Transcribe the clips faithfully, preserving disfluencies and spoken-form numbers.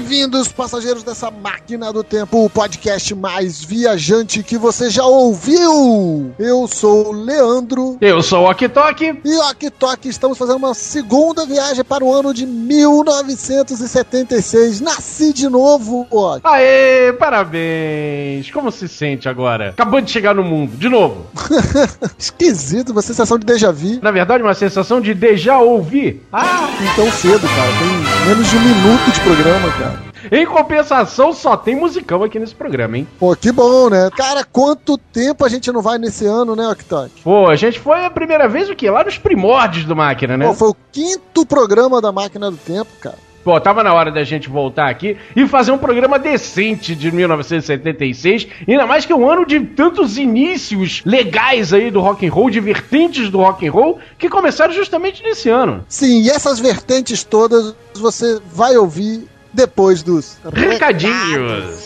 Bem-vindos, passageiros dessa máquina do tempo, o podcast mais viajante que você já ouviu. Eu sou o Leandro. Eu sou o Okitoki. E o Okitoki, estamos fazendo uma segunda viagem para o ano de mil novecentos e setenta e seis. Nasci de novo, ó. Aê, parabéns. Como se sente agora? Acabou de chegar no mundo, de novo. Esquisito, uma sensação de déjà vu. Na verdade, uma sensação de déjà ouvir. Ah, então cedo, cara. Tem menos de um minuto de programa, cara. Em compensação, só tem musicão aqui nesse programa, hein? Pô, que bom, né? Cara, quanto tempo a gente não vai nesse ano, né, Okitoki? Pô, a gente foi a primeira vez o quê? Lá nos primórdios do Máquina, né? Pô, foi o quinto programa da Máquina do Tempo, cara. Pô, tava na hora da gente voltar aqui e fazer um programa decente de mil novecentos e setenta e seis, ainda mais que é um ano de tantos inícios legais aí do rock and roll, de vertentes do rock and roll, que começaram justamente nesse ano. Sim, e essas vertentes todas você vai ouvir depois dos recadinhos.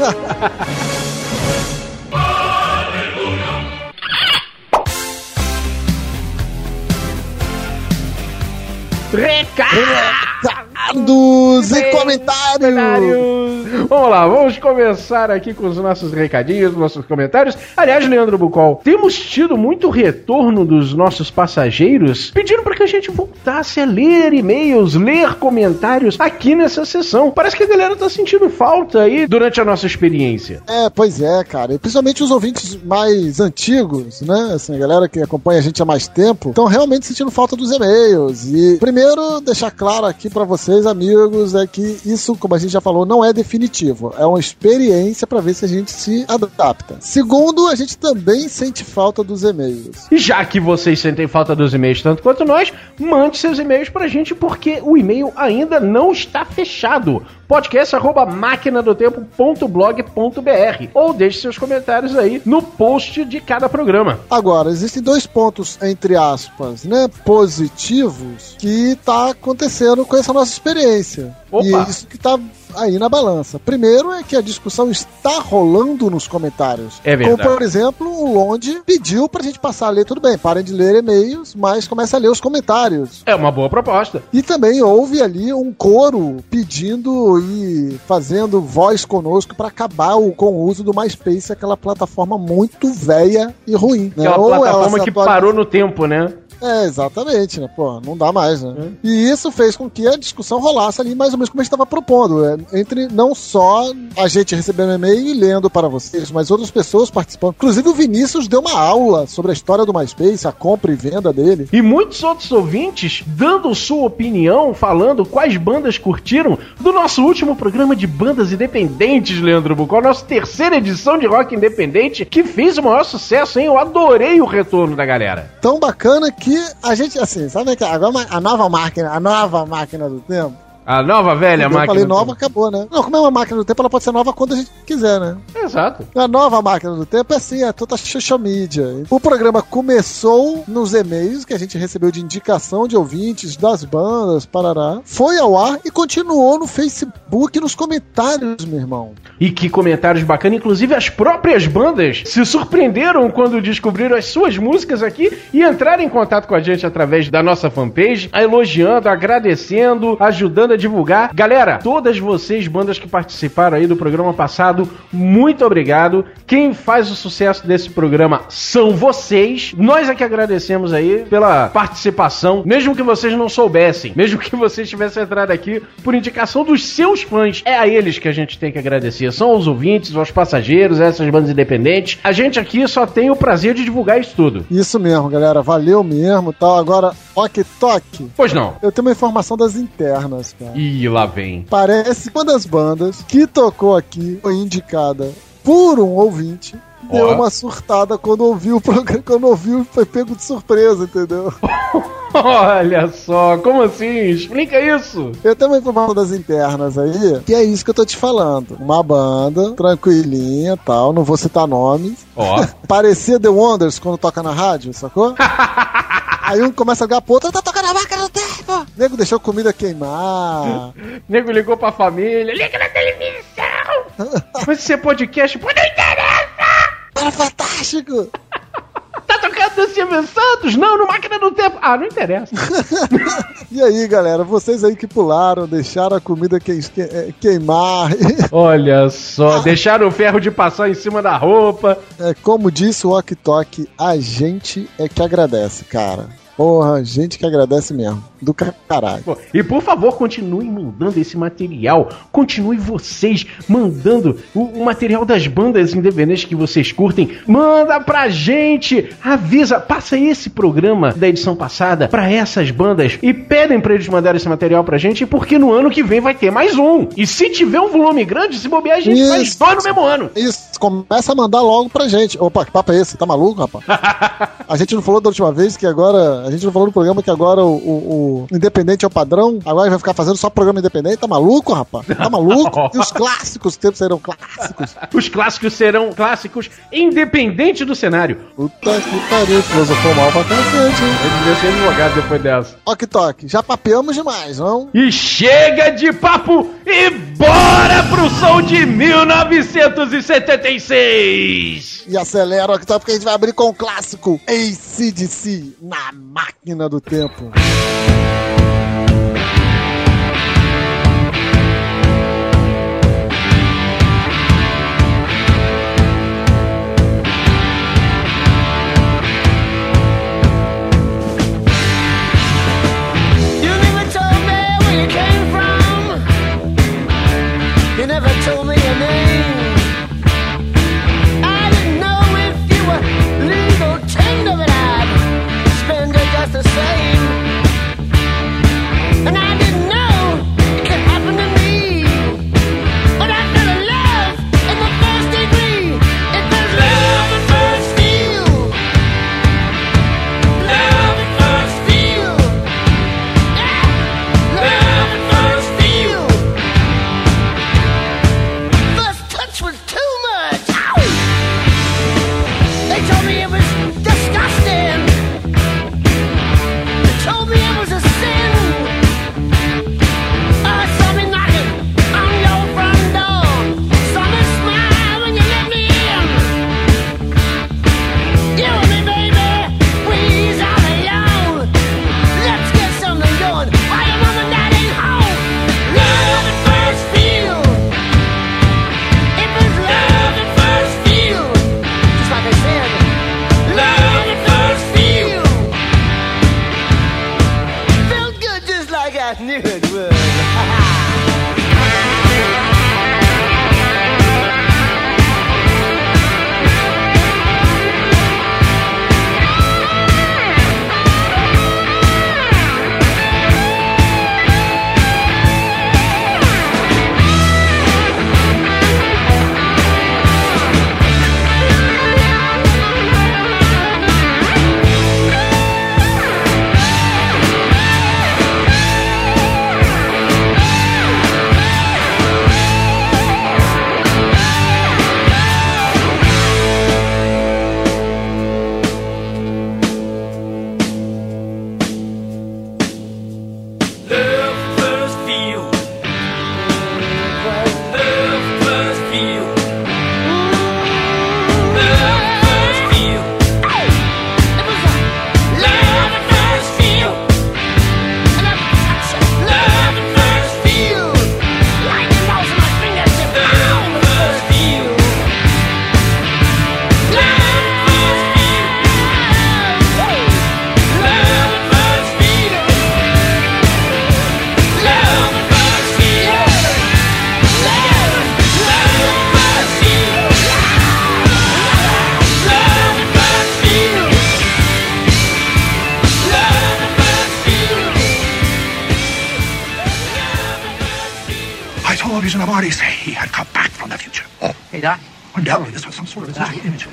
Recados e comentários. Vamos lá, vamos começar aqui com os nossos recadinhos, nossos comentários. Aliás, Leandro Bucol, temos tido muito retorno dos nossos passageiros pedindo para que a gente voltasse a ler e-mails, ler comentários aqui nessa sessão. Parece que a galera tá sentindo falta aí durante a nossa experiência. É, pois é, cara. E principalmente os ouvintes mais antigos, né? Assim, a galera que acompanha a gente há mais tempo, estão realmente sentindo falta dos e-mails. E primeiro, deixar claro aqui para vocês, amigos, é que isso, como a gente já falou, não é definitivo. É uma experiência para ver se a gente se adapta. Segundo, a gente também sente falta dos e-mails. E já que vocês sentem falta dos e-mails tanto quanto nós, mande seus e-mails pra gente, porque o e-mail ainda não está fechado. podcast arroba máquina do tempo ponto blog ponto br ou deixe seus comentários aí no post de cada programa. Agora, existem dois pontos, entre aspas, né, positivos que tá acontecendo com essa nossa experiência. Opa. E é isso que tá aí na balança. Primeiro é que a discussão está rolando nos comentários. É verdade. Como, por exemplo, o Londe pediu pra gente passar a ler, tudo bem, parem de ler e-mails, mas comece a ler os comentários. É uma boa proposta. E também houve ali um coro pedindo e fazendo voz conosco pra acabar o, com o uso do MySpace, aquela plataforma muito velha e ruim. Né? Aquela Ou plataforma que atualiza... parou no tempo, né? É, exatamente, né? Pô, não dá mais, né? Hum. E isso fez com que a discussão rolasse ali mais ou menos como a gente estava propondo. É, entre não só a gente recebendo e-mail e lendo para vocês, mas outras pessoas participando. Inclusive o Vinícius deu uma aula sobre a história do MySpace, a compra e venda dele. E muitos outros ouvintes dando sua opinião, falando quais bandas curtiram do nosso último programa de bandas independentes, Leandro Bucol, nossa terceira edição de rock independente, que fez o maior sucesso, hein? Eu adorei o retorno da galera. Tão bacana que a gente, assim, sabe que agora a nova máquina, a nova máquina do tempo. A nova velha eu máquina. Eu falei nova, acabou, né? Não, como é uma máquina do tempo, ela pode ser nova quando a gente quiser, né? Exato. A nova máquina do tempo é assim, é toda social media. O programa começou nos e-mails que a gente recebeu de indicação de ouvintes das bandas, parará. Foi ao ar e continuou no Facebook, nos comentários, meu irmão. E que comentários bacanas. Inclusive, as próprias bandas se surpreenderam quando descobriram as suas músicas aqui e entraram em contato com a gente através da nossa fanpage, elogiando, agradecendo, ajudando a divulgar. Galera, todas vocês, bandas que participaram aí do programa passado, muito obrigado. Quem faz o sucesso desse programa são vocês. Nós é que agradecemos aí pela participação, mesmo que vocês não soubessem, mesmo que vocês tivessem entrado aqui por indicação dos seus fãs. É a eles que a gente tem que agradecer. São aos ouvintes, aos passageiros, essas bandas independentes. A gente aqui só tem o prazer de divulgar isso tudo. Isso mesmo, galera. Valeu mesmo, tal. Agora, Okitoki. Pois não. Eu tenho uma informação das internas, cara. Ih, lá vem. Parece que uma das bandas que tocou aqui foi indicada por um ouvinte. Deu oh. uma surtada quando ouviu o programa, quando ouviu, foi pego de surpresa, entendeu? Olha só, como assim? Explica isso. Eu tenho uma informação das internas aí, que é isso que eu tô te falando. Uma banda, tranquilinha, tal, não vou citar nomes. Ó. Oh. Parecia The Wonders quando toca na rádio, sacou? Aí um começa a ligar pro outro, tá tocando a máquina do tempo. O nego deixou comida queimar. Nego ligou pra família, liga na televisão. Mas esse é podcast, pô, não interessa. Era fantástico. Tá tocando esse Silvio Santos? Não, no Máquina do Tempo. Ah, não interessa. E aí, galera, vocês aí que pularam, deixaram a comida que, que, queimar. Olha só, ah. deixaram o ferro de passar em cima da roupa. É, como disse o Ok Tok, a gente é que agradece, cara. Porra, gente que agradece mesmo. Do caralho. Pô, e por favor, continuem mandando esse material. Continue vocês mandando o, o material das bandas independentes que vocês curtem. Manda pra gente. Avisa, passa esse programa da edição passada pra essas bandas e pedem pra eles mandarem esse material pra gente, porque no ano que vem vai ter mais um. E se tiver um volume grande, se bobear, a gente Isso. faz dois no mesmo ano. Isso, começa a mandar logo pra gente. Opa, que papo é esse? Tá maluco, rapaz? A gente não falou da última vez que agora... A gente não falou no programa que agora o, o, o independente é o padrão, agora vai ficar fazendo só programa independente. Tá maluco, rapaz? Tá maluco? E os clássicos tempos serão clássicos. Os clássicos serão clássicos independente do cenário. Puta que pariu, filosofou mal pra cacete, hein? Eu devia ser advogado depois dessa. Ok, Tok, já papeamos demais, não? E chega de papo e bora pro som de mil novecentos e setenta e seis! E acelera o Ok Tok, porque a gente vai abrir com o clássico A C D C na Máquina do Tempo. The same, and I didn't know it could happen to me. But I fell in love in the first degree. It was love at first feel, love at first feel, yeah. Love at first feel. First touch was too much. Ow! They told me it was disgusting. Told me it was a sin. I saw me knocking on your front door. Saw me smile when you let me in. You and me, baby, we's all alone. Let's get something going while your mom and dad ain't home. Love at first feel. It was love at first feel. Just like I said, love at first feel. Like I knew it would. television of Marty say he had come back from the future. Hey, Doc. Undoubtedly, this was some sort of exotic image.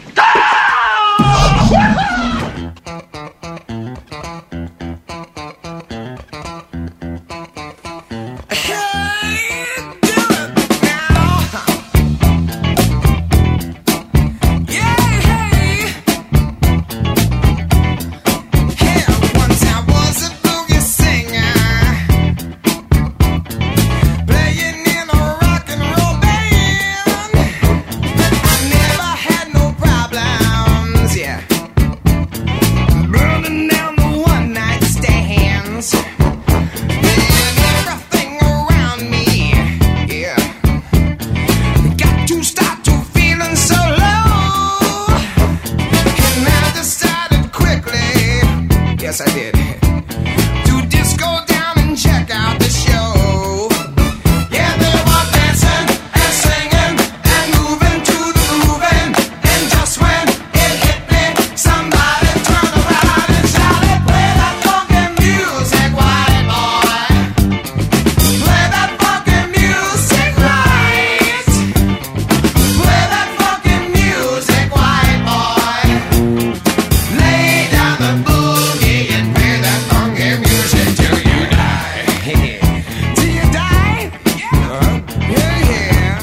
Yes, I did. To disco down and check out the show. Yeah, they were dancing and singing and moving to the grooving. And just when it hit me, somebody turned around and shouted, play that funky music, white boy. Play that funky music right. Play that funky music, white boy. Lay down the boogie and play that funky music till you die. Till you die? Yeah, yeah.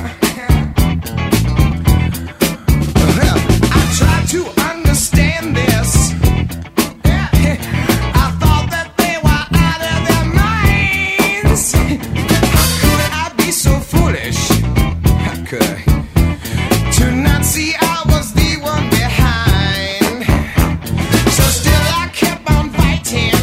Well, I tried to understand this. I thought that they were out of their minds. How could I be so foolish? How could I? To not see I was the one behind. So still I kept on fighting.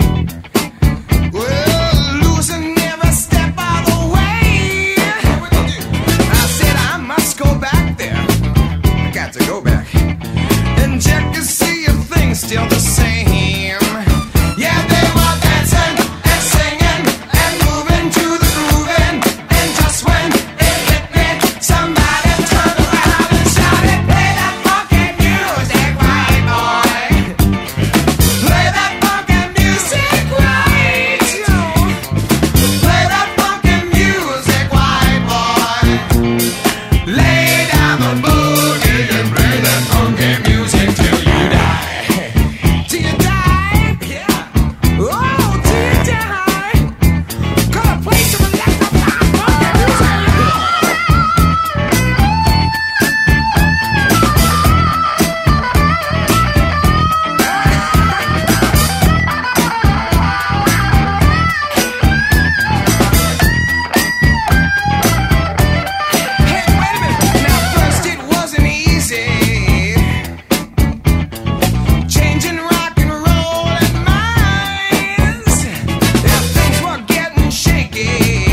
Well, losing every step of the way. I said I must go back there. I got to go back and check to see if things still the same. Yeah, they were dancing and singing and moving to the grooving. And just when it hit me, somebody turned around and shouted, play that funky music, white boy. Play that funky music right. Play that funky music, white boy. Lay down the boogie and play that funky music till you die. Till you die? Yeah. Oh, till you die. Gonna play some electrified funky music. Hey, wait a minute. Now, first it wasn't easy. Changing rock and roll and minds. Yeah, things were getting shaky.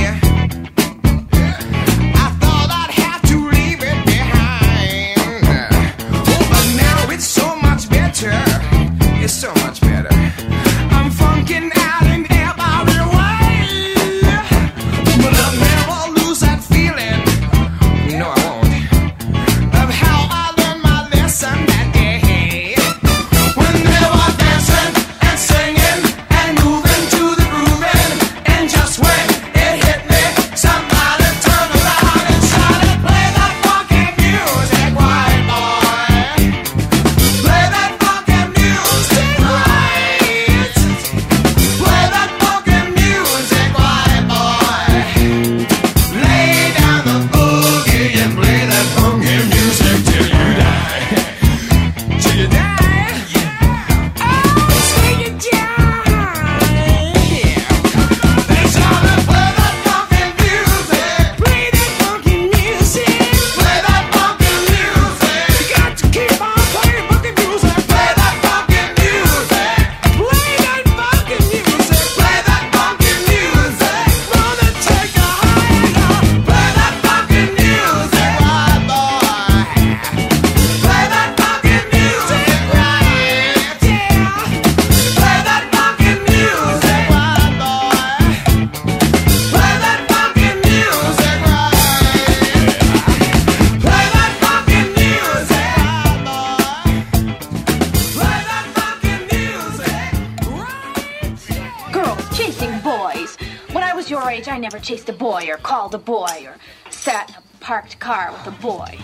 I thought I'd have to leave it behind. Oh, but now it's so much better. It's so much better. I'm funking out in every way. But I'll never lose that feeling. No, I won't. Of how I learned my lesson that day. When they were dancing and singing and moving to the grooving. And just when it hit me, somebody turned around and shouted, play that funky music, white boy. Play that funky music right. Play that funky music, white boy. Lay down the boogie and play that funky music till you die. Till you die? Oh, till you die. They shouted, play that funky music. Play that funky music. Play that funky music. You got to keep on playing funky music. Play that funky music. Play that funky music. Play that funky music. Wanna take a higher. Play that funky music, white boy. Play that funky music right. Yeah. Play that funky music, white boy. Play that funky music right. Play that funky music, white boy. Play that funky music right. Girls chasing boys. When I was your age, I never chased a boy or called a boy or sat in a parked car with a boy.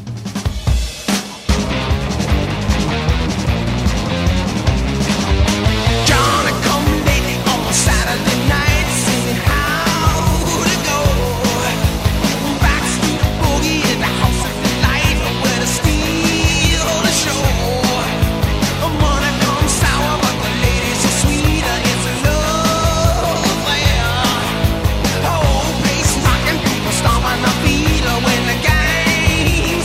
Johnny come late on Saturday night, singing how to go. Backstreet boogie in the house of delight, where to steal the show. Money comes sour, but the ladies are sweeter. It's a love affair. Whole place rocking, people stomping their feet when the gang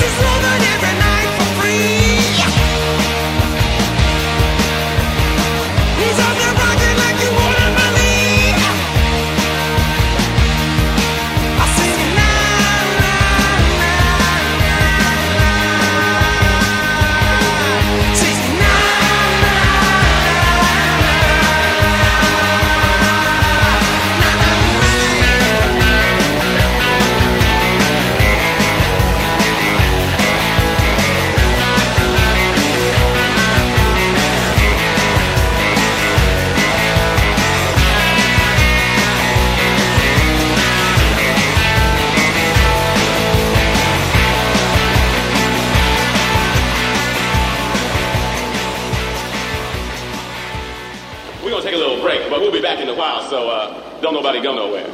She's loving every night for free. He's out there rocking like you wouldn't believe. I sing na na na na. Sing na na We're gonna take a little break, but we'll be back in a while, so uh, don't nobody go nowhere.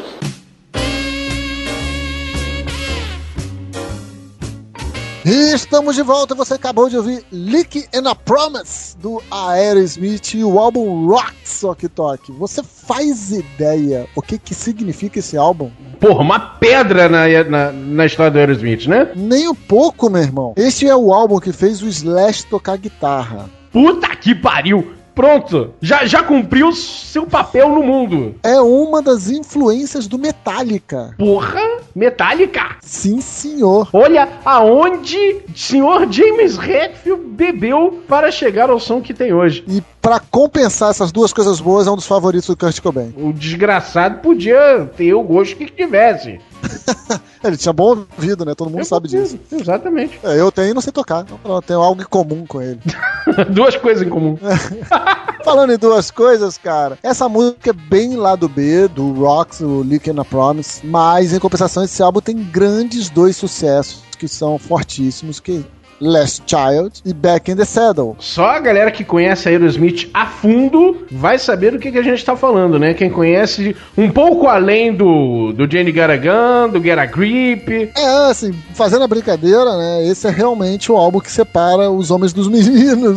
E estamos de volta, você acabou de ouvir Lick and a Promise do Aerosmith e o álbum Rocks, Walkie Talkie. Você faz ideia o que, que significa esse álbum? Porra, uma pedra na, na, na história do Aerosmith, né? Nem um pouco, meu irmão. Este é o álbum que fez o Slash tocar guitarra. Puta que pariu! Pronto! Já, já cumpriu seu papel no mundo. É uma das influências do Metallica. Porra! Metallica! Sim, senhor. Olha aonde senhor James Hetfield bebeu para chegar ao som que tem hoje. E pra compensar essas duas coisas boas, é um dos favoritos do Kurt Cobain. O desgraçado podia ter o gosto que tivesse. Ele tinha bom ouvido, né? Todo mundo Eu sabe consigo, disso. Exatamente. É, eu tenho e não sei tocar. Então, eu tenho algo em comum com ele. Duas coisas em comum. Falando em duas coisas, cara, essa música é bem lado B do Rocks, o Lick and a Promise, mas em compensação esse álbum tem grandes dois sucessos que são fortíssimos, que Last Child e Back in the Saddle. Só a galera que conhece a Aerosmith a fundo vai saber do que, que a gente tá falando, né? Quem conhece um pouco além do, do Jane Got a Gun, do Get a Grip. É, assim, fazendo a brincadeira, né? Esse é realmente o álbum que separa os homens dos meninos.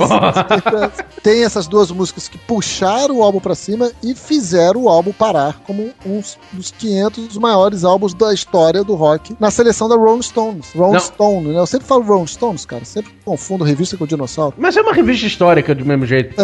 Tem essas duas músicas que puxaram o álbum pra cima e fizeram o álbum parar como um dos quinhentos maiores álbuns da história do rock na seleção da Rolling Stones. Rolling Não. Stone, né? Eu sempre falo Rolling Stones, cara. Sempre confundo revista com dinossauro. Mas é uma revista histórica do mesmo jeito.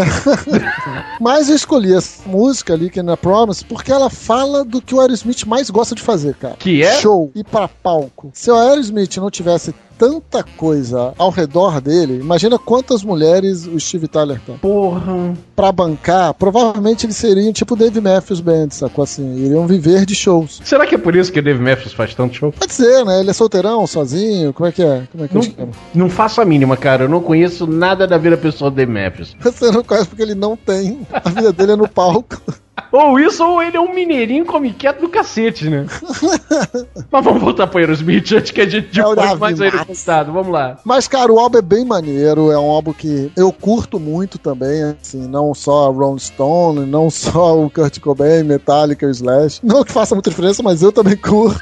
Mas eu escolhi essa música ali, que é na Promise, porque ela fala do que o Aerosmith mais gosta de fazer, cara. Que é? Show. Ir pra palco. Se o Aerosmith não tivesse tanta coisa ao redor dele, imagina quantas mulheres o Steve Tyler tem. Porra. Pra bancar, provavelmente eles seriam tipo Dave Matthews Band, sacou assim? Iriam viver de shows. Será que é por isso que o Dave Matthews faz tanto show? Pode ser, né? Ele é solteirão, sozinho, como é que é? Como é que Não, eu chamo? não faço a mínima, cara. Eu não conheço nada da vida pessoal do Dave Matthews. Você não conhece porque ele não tem. A vida dele é no palco. Ou isso, ou ele é um mineirinho come quieto do cacete, né? Mas vamos voltar pro Aerosmith antes que a gente É o depois Davi mais aí no Max. contato. Vamos lá. Mas, cara, o álbum é bem maneiro, é um álbum que eu curto muito também, assim, não só a Rolling Stone, não só o Kurt Cobain, Metallica, o Slash. Não que faça muita diferença, mas eu também curto.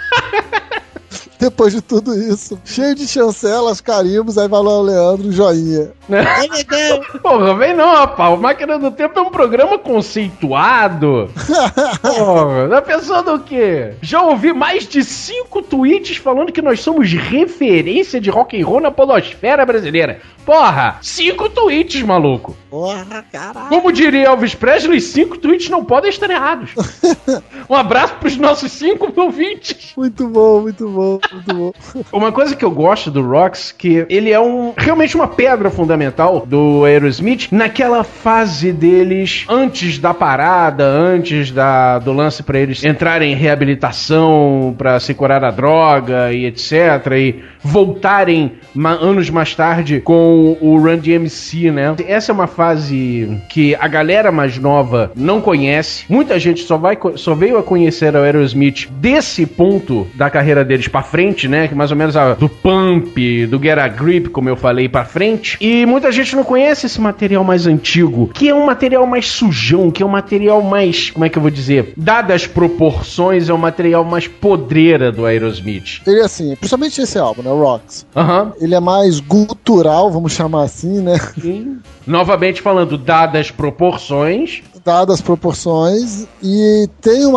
Depois de tudo isso, cheio de chancelas, carimbos, aí vai lá o Leandro, joinha. É legal. Porra, vem não, rapaz. O Máquina do Tempo é um programa conceituado. Porra, tá pensando o quê? Já ouvi mais de cinco tweets falando que nós somos referência de rock and roll na podosfera brasileira. Porra, cinco tweets, maluco. Porra, caralho. Como diria Elvis Presley, cinco tweets não podem estar errados. Um abraço pros nossos cinco ouvintes. Muito bom, muito bom, muito bom. Uma coisa que eu gosto do Rocks, que ele é um realmente uma pedra fundamental do Aerosmith naquela fase deles antes da parada, antes da, do lance pra eles entrarem em reabilitação, pra se curar da droga e etcétera. E voltarem ma- anos mais tarde com o Run D M C, né? Essa é uma fase que a galera mais nova não conhece. Muita gente só, vai, co- só veio a conhecer o Aerosmith desse ponto da carreira deles pra frente, né? Que mais ou menos a, do Pump, do Get a Grip, como eu falei, pra frente. E muita gente não conhece esse material mais antigo, que é um material mais sujão, que é um material mais, como é que eu vou dizer? Dadas as proporções, é um material mais podreira do Aerosmith. Ele, assim, principalmente esse álbum, né, o Rocks, Aham. ele é mais gutural, vamos chamar assim, né? Sim. Novamente falando, dadas as proporções. Dadas as proporções, e tem uma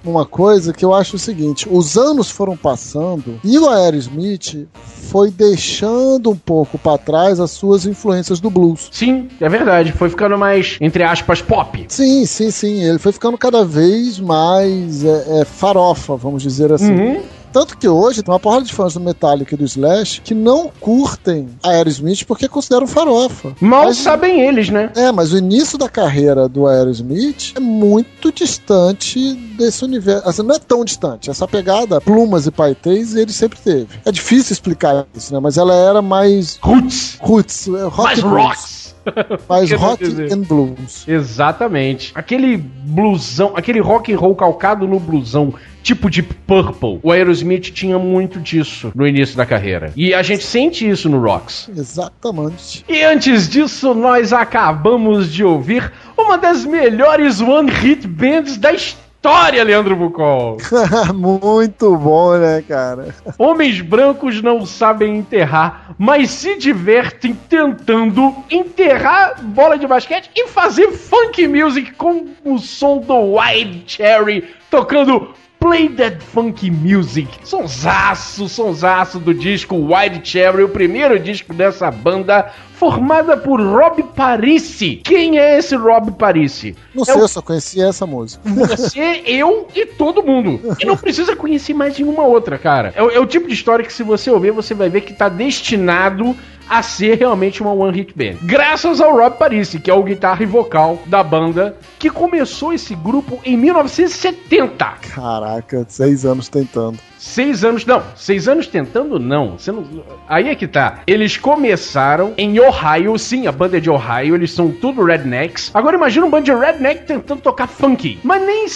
uma coisa que eu acho o seguinte, os anos foram passando e o Aerosmith foi deixando um pouco pra trás as suas influências do blues. Sim, é verdade. Foi ficando mais, entre aspas, pop. Sim, sim, sim. Ele foi ficando cada vez mais é, é, farofa, vamos dizer assim. Uhum. Tanto que hoje tem uma porrada de fãs do Metallica e do Slash que não curtem a Aerosmith porque consideram farofa. Mal mas, sabem eles, né? É, mas o início da carreira do Aerosmith é muito distante desse universo. Assim, não é tão distante. Essa pegada, plumas e paetês, ele sempre teve. É difícil explicar isso, né? Mas ela era mais... Roots. Roots. Rock Mais rocks. Mais Quer rock dizer. and blues. Exatamente. Aquele blusão, aquele rock and roll calcado no blusão, tipo de Purple. O Aerosmith tinha muito disso no início da carreira. E a gente sente isso no Rocks. Exatamente. E antes disso, nós acabamos de ouvir uma das melhores one-hit bands da história. História, Leandro Bucol. Muito bom, né, cara? Homens brancos não sabem enterrar, mas se divertem tentando enterrar bola de basquete e fazer funk music com o som do Wild Cherry tocando Play That Funky Music. Sonsaço, sonsaço do disco Wild Cherry, o primeiro disco dessa banda, formada por Rob Parisi. Quem é esse Rob Parisi? Não é sei, o... eu só conhecia essa música. Você, eu e todo mundo. E não precisa conhecer mais nenhuma outra, cara. É, é o tipo de história que, se você ouvir, você vai ver que tá destinado a ser realmente uma one hit band. Graças ao Rob Parisi, que é o guitarra e vocal da banda, que começou esse grupo em mil novecentos e setenta. Caraca, seis anos tentando. Seis anos, não, seis anos tentando não, você não, aí é que tá, eles começaram em Ohio, sim, a banda é de Ohio, eles são tudo rednecks. Agora imagina um bando de redneck tentando tocar funk, mas nem...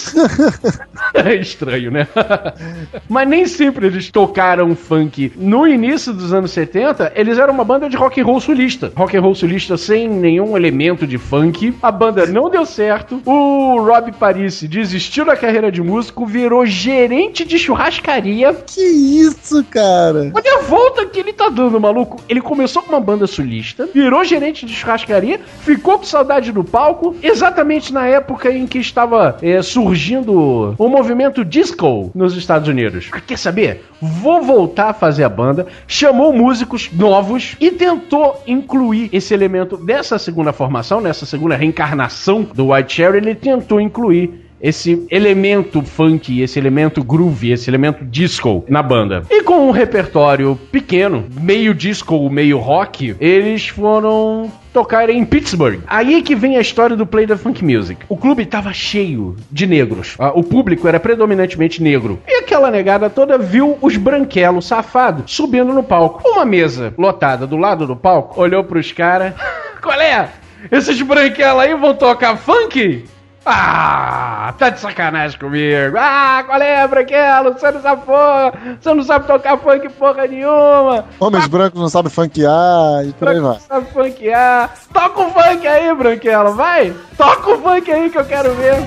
é estranho, né? Mas nem sempre eles tocaram funk. No início dos anos setenta, eles eram uma banda de rock and roll sulista, rock and roll sulista sem nenhum elemento de funk. A banda não deu certo, o Rob Parisi desistiu da carreira de músico, virou gerente de churrascaria. Que isso, cara? Olha a volta que ele tá dando, maluco. Ele começou com uma banda sulista, virou gerente de churrascaria, ficou com saudade do palco, exatamente na época em que estava é, surgindo o movimento disco nos Estados Unidos. Quer saber? Vou voltar a fazer a banda, chamou músicos novos e tentou incluir esse elemento dessa segunda formação, nessa segunda reencarnação do White Cherry, ele tentou incluir esse elemento funk, esse elemento groove, esse elemento disco na banda. E com um repertório pequeno, meio disco, meio rock, eles foram tocar em Pittsburgh. Aí que vem a história do Play the Funk Music. O clube estava cheio de negros. O público era predominantemente negro. E aquela negada toda viu os branquelos safados subindo no palco. Uma mesa lotada do lado do palco, olhou pros caras. Qual é? Esses branquelos aí vão tocar funk? Ah, tá de sacanagem comigo. Ah, qual é, branquelo? Você não sabe porra. Você não sabe tocar funk porra nenhuma. Homens ah, brancos não sabem funkear e por aí vai. Não sabe funkear. Toca o funk aí, branquelo, vai. Toca o funk aí que eu quero ver.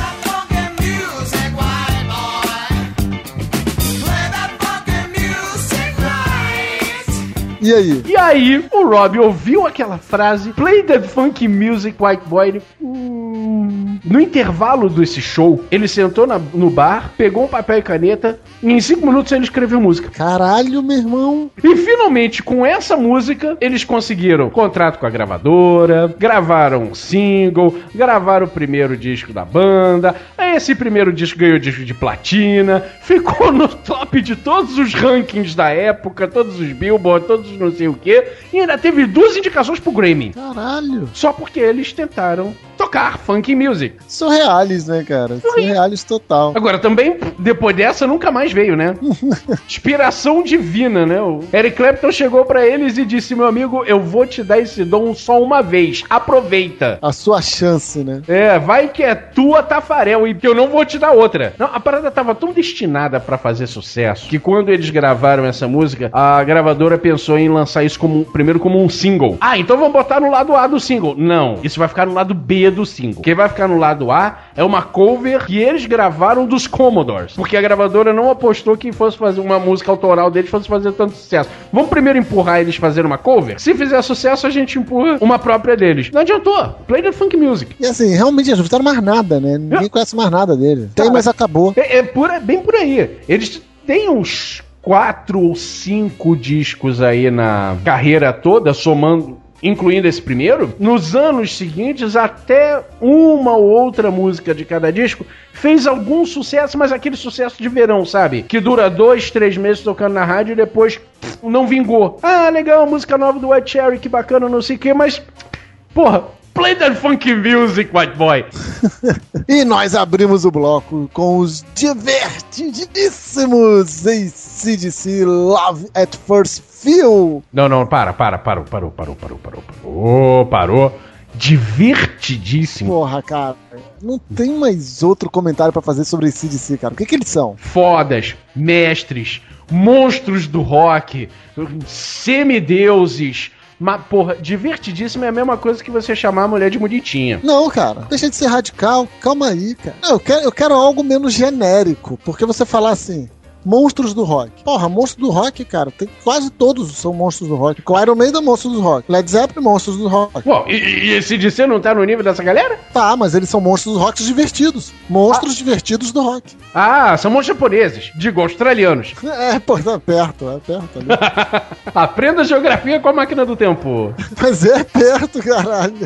E aí? E aí, o Rob ouviu aquela frase, Play that funky music, white boy. Ele, hum... No intervalo desse show, ele sentou na, no bar, pegou um papel e caneta, e em cinco minutos ele escreveu música. Caralho, meu irmão. E finalmente, com essa música, eles conseguiram contrato com a gravadora, gravaram um single, gravaram o primeiro disco da banda. Aí esse primeiro disco ganhou disco de platina, ficou no top de todos os rankings da época, todos os Billboard, todos os não sei o que, e ainda teve duas indicações pro Grammy. Caralho. Só porque eles tentaram tocar funk music. Surrealis, né, cara? Surrealis total. Agora, também, depois dessa, nunca mais veio, né? Inspiração divina, né? O Eric Clapton chegou pra eles e disse, meu amigo, eu vou te dar esse dom só uma vez. Aproveita. A sua chance, né? É, vai que é tua, Tafarel, e que eu não vou te dar outra. Não, a parada tava tão destinada pra fazer sucesso, que quando eles gravaram essa música, a gravadora pensou em lançar isso como, primeiro como um single. Ah, então vamos botar no lado A do single. Não, isso vai ficar no lado B B do single. Quem vai ficar no lado A é uma cover que eles gravaram dos Commodores, porque a gravadora não apostou que fosse fazer uma música autoral deles, fosse fazer tanto sucesso. Vamos primeiro empurrar eles fazendo uma cover? Se fizer sucesso, a gente empurra uma própria deles. Não adiantou. Play the Funk Music. E assim, realmente eles não fizeram mais nada, né? Ninguém conhece mais nada dele. Tem, Cara, mas acabou. É, é por, bem por aí. Eles têm uns quatro ou cinco discos aí na carreira toda, somando, incluindo esse primeiro. Nos anos seguintes, até uma ou outra música de cada disco fez algum sucesso, mas aquele sucesso de verão, sabe? Que dura dois, três meses tocando na rádio e depois pff, não vingou. Ah, legal, música nova do White Cherry, que bacana, não sei o que, mas... Porra, play that funky music, white boy. E nós abrimos o bloco com os divertidíssimos A C D C Love at First Feel. Não, não, para, para, parou, parou, parou, parou, parou, parou, parou. Divertidíssimo. Porra, cara, não tem mais outro comentário pra fazer sobre A C D C, cara. O que que eles são? Fodas, mestres, monstros do rock, semideuses. Mas, porra, divertidíssimo é a mesma coisa que você chamar a mulher de bonitinha. Não, cara, deixa de ser radical. Calma aí, cara. Não, eu quero, eu quero algo menos genérico. Porque você falar assim, monstros do rock. Porra, monstros do rock, cara, tem, quase todos são monstros do rock. O Iron Maiden é monstros do rock. Led Zeppelin, monstros do rock. Bom, e, e esse D C não tá no nível dessa galera? Tá, mas eles são monstros do rock divertidos. Monstros ah. divertidos do rock. Ah, são monstros japoneses. Digo, australianos. É, pô, tá perto, é perto ali. Aprenda geografia com a máquina do tempo. Mas é perto, caralho.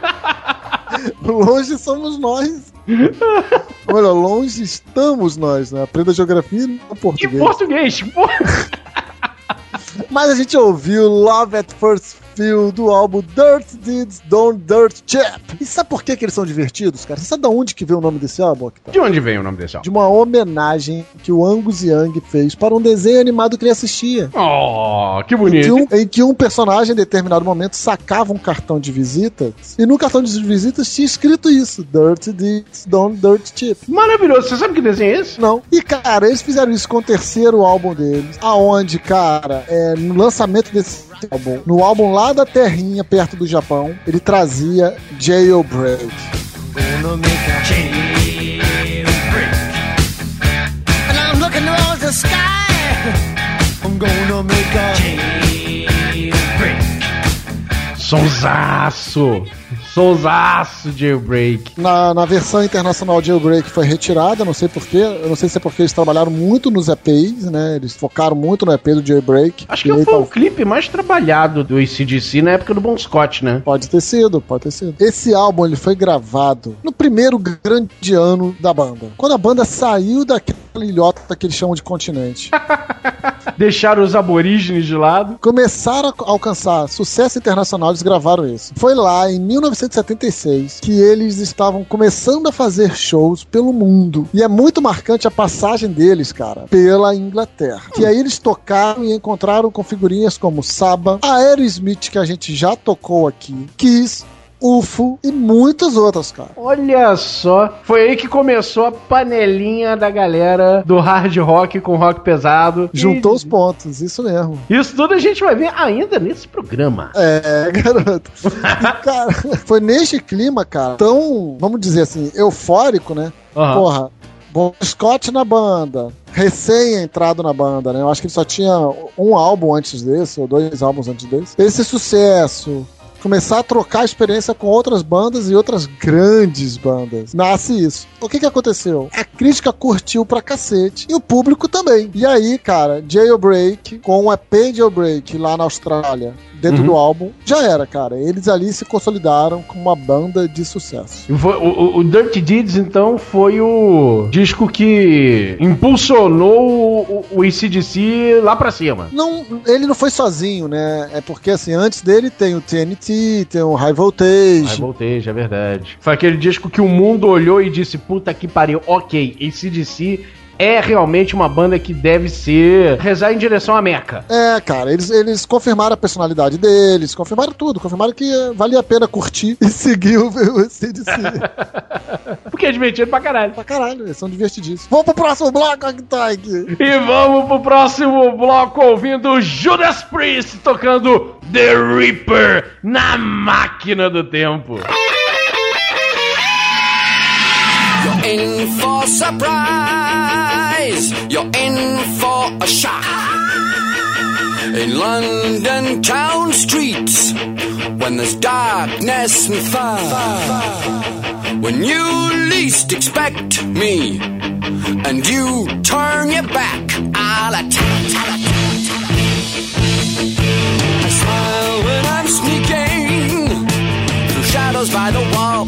Longe somos nós. Olha, longe estamos nós, né? Aprenda geografia no português. Em português, porra. Mas a gente ouviu Love at First Feel do álbum Dirt Deeds Don't Dirt Cheap. E sabe por que, que eles são divertidos, cara? Você sabe de onde que veio o nome desse álbum? Octavio? De onde vem o nome desse álbum? De uma homenagem que o Angus Young fez para um desenho animado que ele assistia. Oh, que bonito. Em que um, em que um personagem, em determinado momento, sacava um cartão de visitas e no cartão de visitas tinha escrito isso: Dirt Deeds Don't Dirt Cheap. Maravilhoso. Você sabe que desenho é esse? Não. E, cara, eles fizeram isso com o terceiro álbum deles, aonde, cara, é, no lançamento desse álbum, no álbum lá da terrinha, perto do Japão, ele trazia Jailbreak. Gonna make a jailbreak. And I'm looking towards the sky. I'm gonna make a jailbreak. Sonsaço! Sonsaço, Jailbreak. Na, na versão internacional, Jailbreak foi retirada, não sei porquê. Eu não sei se é porque eles trabalharam muito nos E Ps, né? Eles focaram muito no E P do Jailbreak. Acho que foi tá... o clipe mais trabalhado do A C D C na época do Bon Scott, né? Pode ter sido, pode ter sido. Esse álbum ele foi gravado no primeiro grande ano da banda. Quando a banda saiu daquela ilhota que eles chamam de continente. Deixaram os aborígenes de lado. Começaram a alcançar sucesso internacional, eles gravaram isso. Foi lá em mil novecentos e setenta e seis que eles estavam começando a fazer shows pelo mundo. E é muito marcante a passagem deles, cara, pela Inglaterra. Que aí eles tocaram e encontraram com figurinhas como Saba, Aerosmith, que a gente já tocou aqui, Kiss, U F O e muitas outras, cara. Olha só, foi aí que começou a panelinha da galera do hard rock com rock pesado. Juntou e... os pontos, isso mesmo. Isso tudo a gente vai ver ainda nesse programa. É, garoto. E, cara, foi neste clima, cara, tão, vamos dizer assim, eufórico, né? Uhum. Porra, Bon Scott na banda, recém-entrado na banda, né? Eu acho que ele só tinha um álbum antes desse, ou dois álbuns antes desse. Esse sucesso... Começar a trocar experiência com outras bandas e outras grandes bandas. Nasce isso. O que que aconteceu? A crítica curtiu pra cacete e o público também. E aí, cara, Jailbreak, com o E P Jailbreak lá na Austrália, dentro uhum. do álbum, já era, cara. Eles ali se consolidaram como uma banda de sucesso. O, o, o Dirty Deeds, então, foi o disco que impulsionou o, o A C D C lá pra cima. Não, ele não foi sozinho, né? É porque, assim, antes dele tem o T N T, tem o High Voltage. High Voltage, é verdade. Foi aquele disco que o mundo olhou e disse, puta que pariu, ok, A C D C... é realmente uma banda que deve ser rezar em direção à Meca. É, cara, eles, eles confirmaram a personalidade deles, confirmaram tudo, confirmaram que valia a pena curtir e seguir o A C D C. Porque é divertido pra caralho. Pra caralho, eles são divertidíssimos. Vamos pro próximo bloco, Octag! E vamos pro próximo bloco ouvindo Judas Priest tocando The Reaper na máquina do tempo. You're in for surprise. You're in for a shock. In London town streets, when there's darkness and fog, when you least expect me, and you turn your back, I'll attack. I smile when I'm sneaking through shadows by the wall.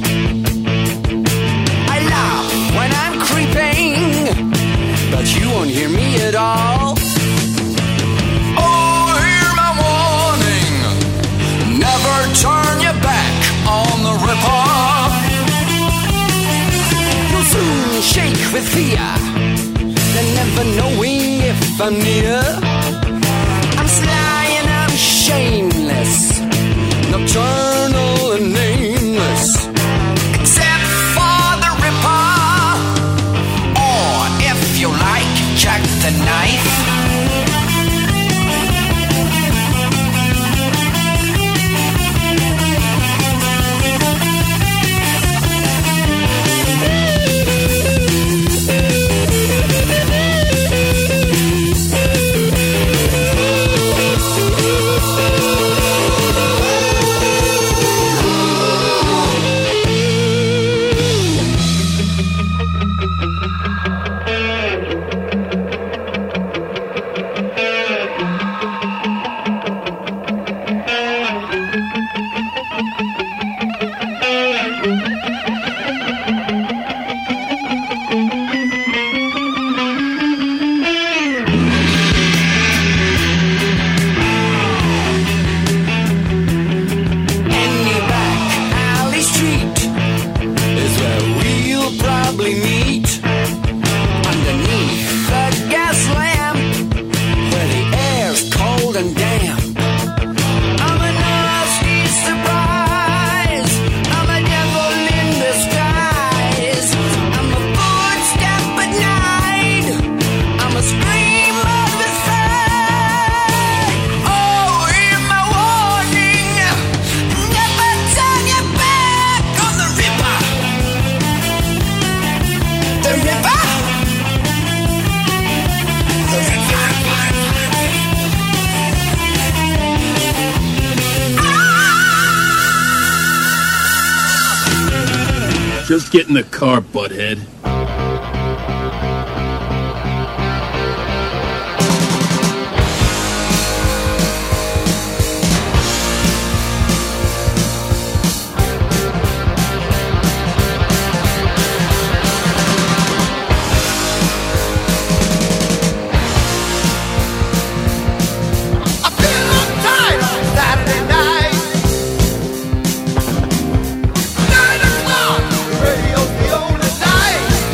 I laugh when I'm creeping, but you won't hear me at all. Oh, hear my warning, never turn your back on the rip-off. You'll soon shake with fear, then never knowing if I'm near. I'm sly and I'm shameless, nocturnal and nameless, except for the ripper, or if you like, Jack the Knife. Just get in the car, butthead. Radio's the only light.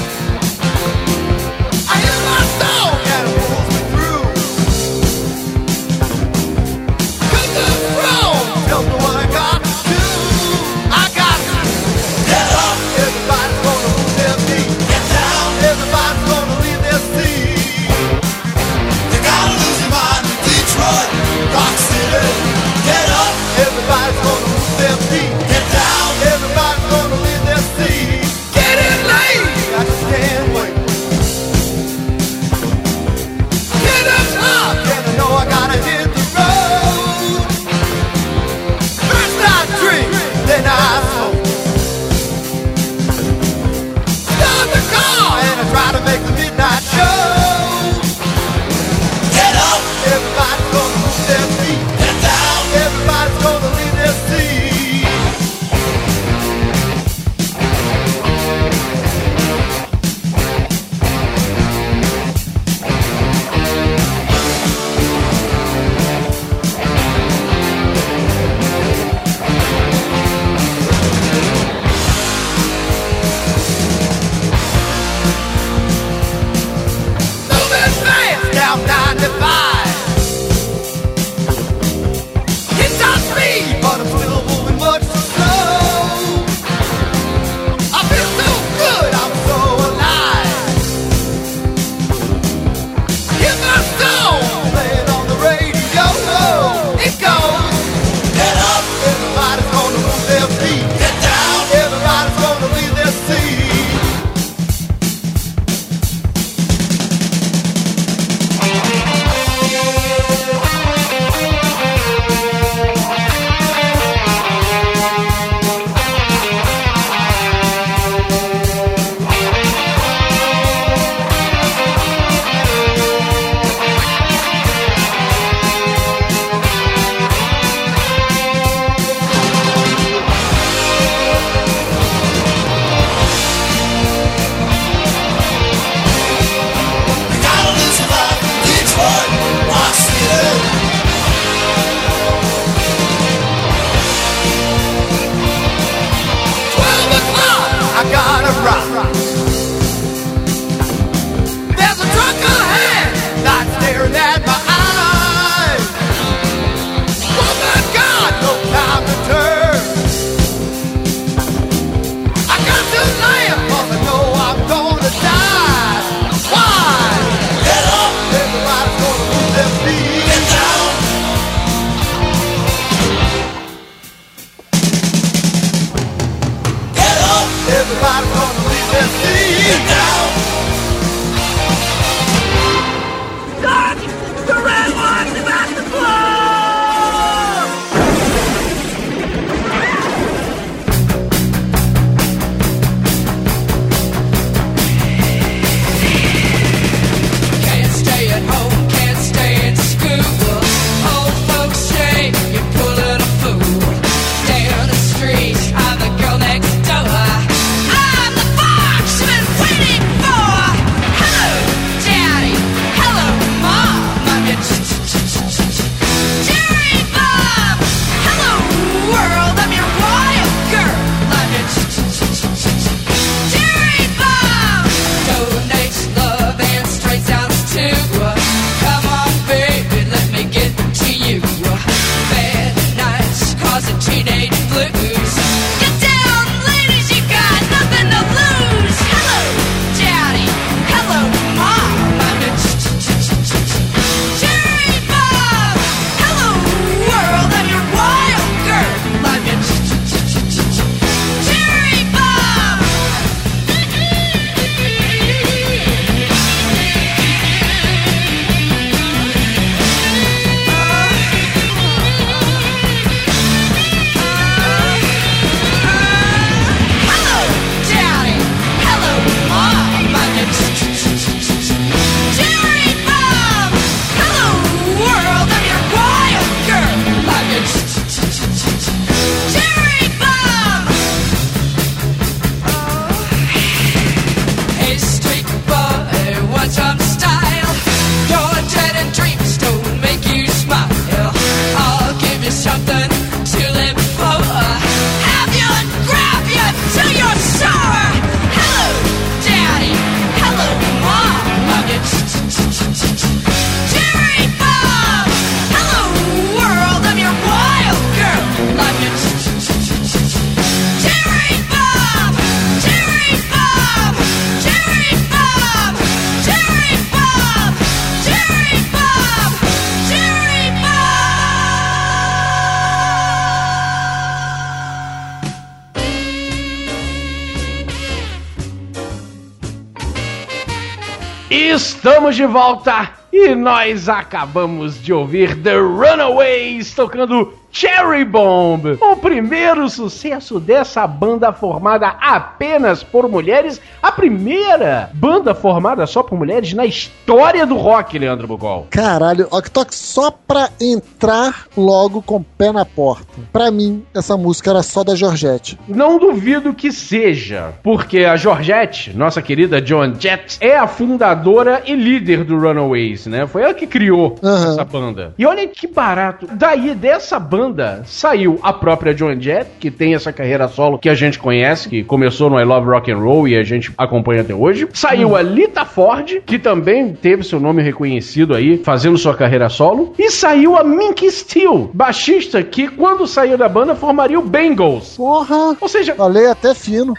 Estamos de volta e nós acabamos de ouvir The Runaways tocando Cherry Bomb, o primeiro sucesso dessa banda formada apenas por mulheres, a primeira banda formada só por mulheres na história do rock, Leandro Bugol. Caralho, Ok Tok, só pra entrar logo com o pé na porta. Pra mim, essa música era só da Georgette. Não duvido que seja, porque a Georgette, nossa querida Joan Jett, é a fundadora e líder do Runaways, né? Foi ela que criou uhum. essa banda. E olha que barato. Daí, dessa banda, saiu a própria Joan Jett, que tem essa carreira solo que a gente conhece, que começou no I Love Rock and Roll e a gente acompanha até hoje. Saiu hum. a Lita Ford, que também teve seu nome reconhecido aí, fazendo sua carreira solo. E saiu a Minky Steele, baixista, que quando saiu da banda formaria o Bangles. Porra! Ou seja... Falei até fino.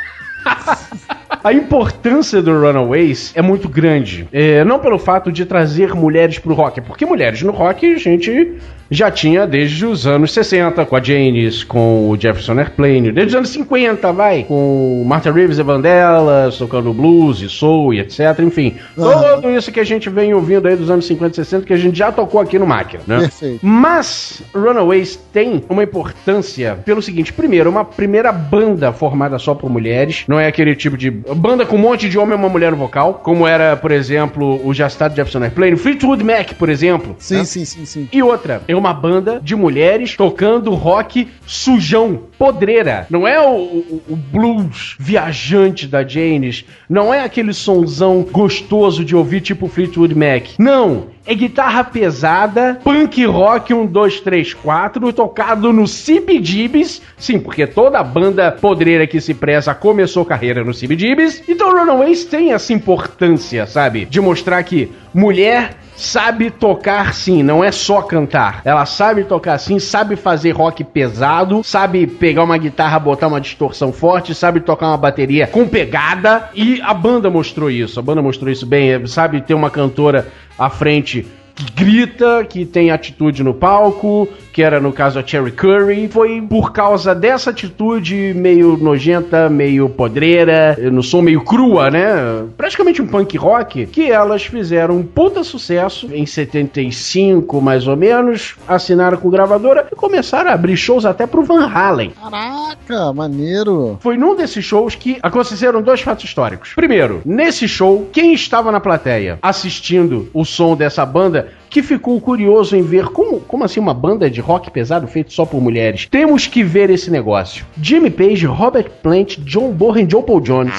A importância do Runaways é muito grande. É, não pelo fato de trazer mulheres pro rock, porque mulheres no rock a gente já tinha desde os anos sessenta, com a Janis, com o Jefferson Airplane, desde os anos cinquenta, vai, com Martha Reeves e Vandellas, tocando blues e soul e etcétera. Enfim, uhum. tudo isso que a gente vem ouvindo aí dos anos cinquenta e sessenta, que a gente já tocou aqui no Máquina, né? Perfeito. Mas Runaways tem uma importância pelo seguinte: primeiro, uma primeira banda formada só por mulheres, não é aquele tipo de banda com um monte de homem e uma mulher no vocal, como era, por exemplo, o já citado Jefferson Airplane, Fleetwood Mac, por exemplo. Sim, né? sim, sim, sim. E outra, é uma banda de mulheres tocando rock sujão, podreira. Não é o, o, o blues viajante da Janis, não é aquele sonzão gostoso de ouvir tipo Fleetwood Mac. Não, é guitarra pesada, punk rock um, dois, três, quatro, tocado no C B G B's. Sim, porque toda banda podreira que se preza começou carreira no C B G B's. Então Runaways tem essa importância, sabe? De mostrar que mulher sabe tocar sim, não é só cantar. Ela sabe tocar sim, sabe fazer rock pesado, sabe pegar uma guitarra, botar uma distorção forte, sabe tocar uma bateria com pegada. E a banda mostrou isso, a banda mostrou isso bem, sabe ter uma cantora à frente que grita, que tem atitude no palco, que era no caso a Cherry Curry. Foi por causa dessa atitude meio nojenta, meio podreira, no som meio crua, né? Praticamente um punk rock, que elas fizeram um puta sucesso em setenta e cinco, mais ou menos, assinaram com gravadora e começaram a abrir shows até pro Van Halen. Caraca, maneiro! Foi num desses shows que aconteceram dois fatos históricos. Primeiro, nesse show, quem estava na plateia assistindo o som dessa banda que ficou curioso em ver como, como assim uma banda de rock pesado feito só por mulheres. Temos que ver esse negócio. Jimmy Page, Robert Plant, John Bonham e John Paul Jones.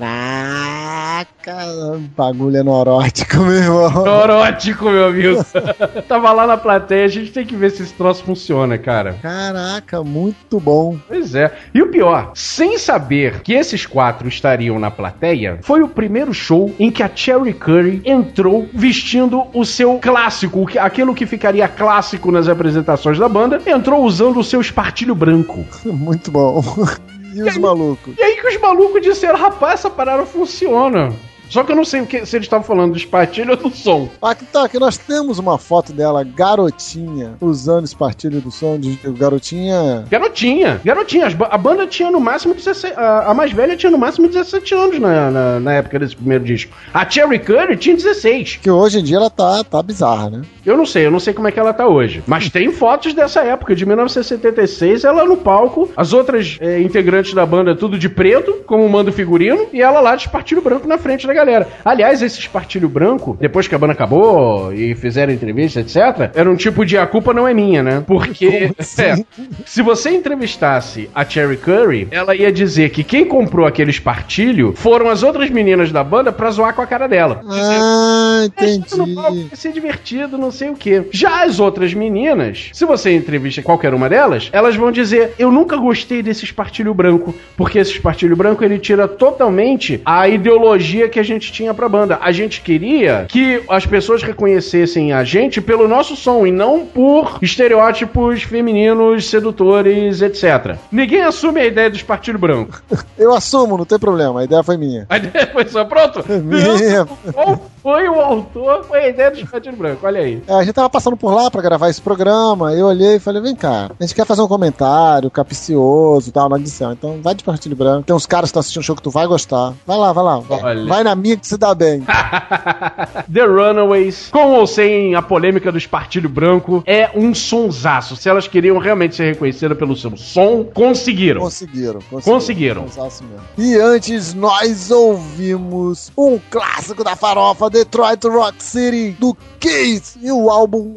Caraca, bagulho é neurótico, meu irmão. Neurótico, meu amigo. Tava lá na plateia, a gente tem que ver se esse troço funciona, cara. Caraca, muito bom. Pois é. E o pior, sem saber que esses quatro estariam na plateia, foi o primeiro show em que a Cherry Curry entrou vestindo o seu clássico, aquilo que ficaria clássico nas apresentações da banda, entrou usando o seu espartilho branco. Muito bom. E os malucos? E aí que os malucos disseram, rapaz, essa parada funciona. Só que eu não sei o que, se eles estavam falando do espartilho ou do som. Aqui tá, aqui nós temos uma foto dela, garotinha, usando espartilho do som, de garotinha... Garotinha, garotinha. A banda tinha no máximo dezessete... A, a mais velha tinha no máximo dezessete anos na, na, na época desse primeiro disco. A Cherry Curry tinha dezesseis. Que hoje em dia ela tá, tá bizarra, né? Eu não sei, eu não sei como é que ela tá hoje. Mas tem fotos dessa época, de mil novecentos e setenta e seis, ela no palco, as outras é, integrantes da banda tudo de preto, como manda o figurino, e ela lá de espartilho branco na frente da galera. Aliás, esse espartilho branco, depois que a banda acabou e fizeram entrevista, etcétera, era um tipo de a culpa não é minha, né? Porque é, se você entrevistasse a Cherry Curry, ela ia dizer que quem comprou aquele espartilho foram as outras meninas da banda pra zoar com a cara dela. Ah, entendi. Vai ser divertido, não sei o quê. Já as outras meninas, se você entrevista qualquer uma delas, elas vão dizer, eu nunca gostei desse espartilho branco, porque esse espartilho branco, ele tira totalmente a ideologia que a gente tinha pra banda. A gente queria que as pessoas reconhecessem a gente pelo nosso som e não por estereótipos femininos, sedutores, etcétera. Ninguém assume a ideia do espartilho branco. Eu assumo, não tem problema. A ideia foi minha. A ideia foi só, pronto? Minha. Bom, foi o autor, foi a ideia do Espartilho Branco, olha aí. É, a gente tava passando por lá pra gravar esse programa, eu olhei e falei, vem cá, a gente quer fazer um comentário capicioso e tal, na edição, então vai de Espartilho Branco, tem uns caras que estão assistindo o show que tu vai gostar, vai lá, vai lá, vai, Olha. vai na minha que se dá bem. The Runaways, com ou sem a polêmica do Espartilho Branco, é um sonsaço. Se elas queriam realmente ser reconhecidas pelo seu som, conseguiram. Conseguiram, Conseguiram. Sonsaço mesmo. E antes nós ouvimos um clássico da farofa, Detroit Rock City, do Kiss, e o álbum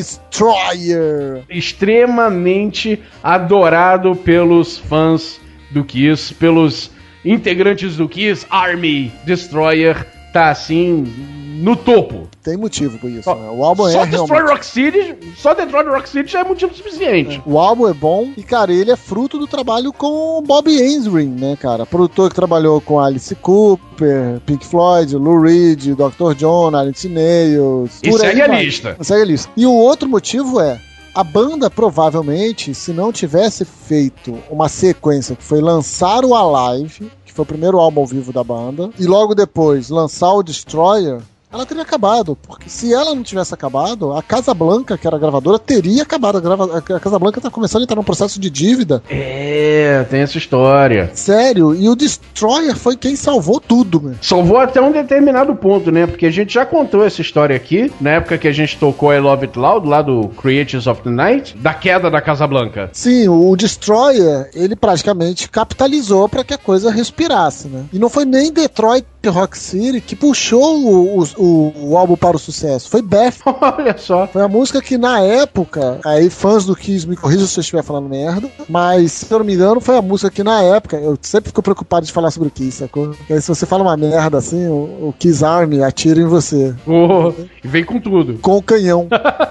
Destroyer. Extremamente adorado pelos fãs do Kiss, pelos integrantes do Kiss Army. Destroyer tá assim no topo. Tem motivo por isso, Só, né? O álbum só é Destroy realmente... Rock City, só Detroit Rock City já é motivo suficiente. O álbum é bom e, cara, ele é fruto do trabalho com o Bob Ezrin, né, cara? Produtor que trabalhou com Alice Cooper, Pink Floyd, Lou Reed, doutor John, Nine Inch Nails... E segue a lista. Segue a lista. E o outro motivo é, a banda provavelmente, se não tivesse feito uma sequência que foi lançar o Alive, que foi o primeiro álbum ao vivo da banda, e logo depois lançar o Destroyer, ela teria acabado, porque se ela não tivesse acabado, a Casablanca, que era a gravadora, teria acabado. A, grava... a Casablanca tá começando a entrar num processo de dívida. É, tem essa história. Sério, e o Destroyer foi quem salvou tudo, meu. Salvou até um determinado ponto, né? Porque a gente já contou essa história aqui, na época que a gente tocou I Love It Loud, lá do Creatures of the Night, da queda da Casablanca. Sim, o Destroyer, ele praticamente capitalizou pra que a coisa respirasse, né? E não foi nem Detroit Rock City que puxou o, o, o álbum para o sucesso. Foi Beth. Olha só. Foi a música que na época, aí fãs do Kiss me corrijam se eu estiver falando merda, mas se eu não me engano foi a música que na época, eu sempre fico preocupado de falar sobre o Kiss, sacou? Porque aí se você fala uma merda assim, o, o Kiss Army atira em você. Oh, e vem com tudo. Com o canhão.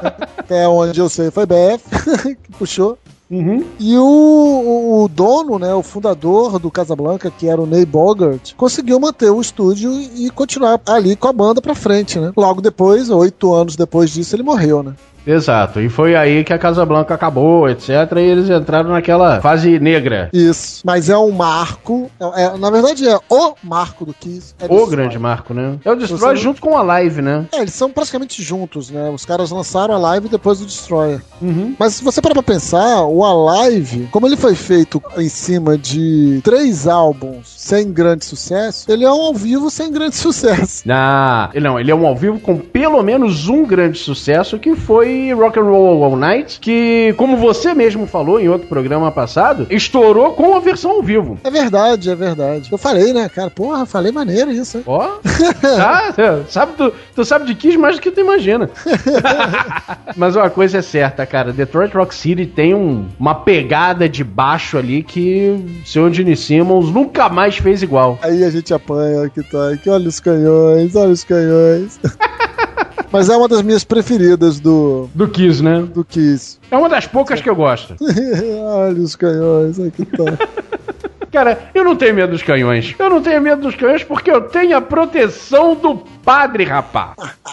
É onde eu sei, foi Beth que puxou. Uhum. E o, o, o dono, né, o fundador do Casablanca, que era o Ney Bogart, conseguiu manter o estúdio e continuar ali com a banda pra frente, né? Logo depois, oito anos depois disso, ele morreu, né? Exato, e foi aí que a Casablanca acabou, etcétera. E eles entraram naquela fase negra. Isso, mas é um marco, é, é, na verdade é o marco do Kiss. É O Destroy. grande marco, né? É o Destroy Você- junto com a Live, né? É, eles são praticamente juntos, né? Os caras lançaram a Live depois do Destroyer. Uhum. Mas se você parar pra pensar, o Alive, como ele foi feito em cima de três álbuns sem grande sucesso, ele é um ao vivo sem grande sucesso. Ah, não, ele é um ao vivo com pelo menos um grande sucesso, que foi Rock and Roll All Night, que, como você mesmo falou em outro programa passado, estourou com a versão ao vivo. É verdade, é verdade. Eu falei, né, cara? Porra, falei maneiro isso, hein? Ó, tá, sabe, tu, tu sabe de Kiss mais do que tu imagina. Mas uma coisa é certa, cara, Detroit Rock City tem um, uma pegada de baixo ali que o senhor Gene Simmons nunca mais fez igual. Aí a gente apanha, que tá aqui, olha os canhões, olha os canhões. Mas é uma das minhas preferidas do, Do Kiss, né? do Kiss. É uma das poucas que eu gosto. Olha os canhões, aqui tá. Cara, eu não tenho medo dos canhões. Eu não tenho medo dos canhões porque eu tenho a proteção do padre, rapaz.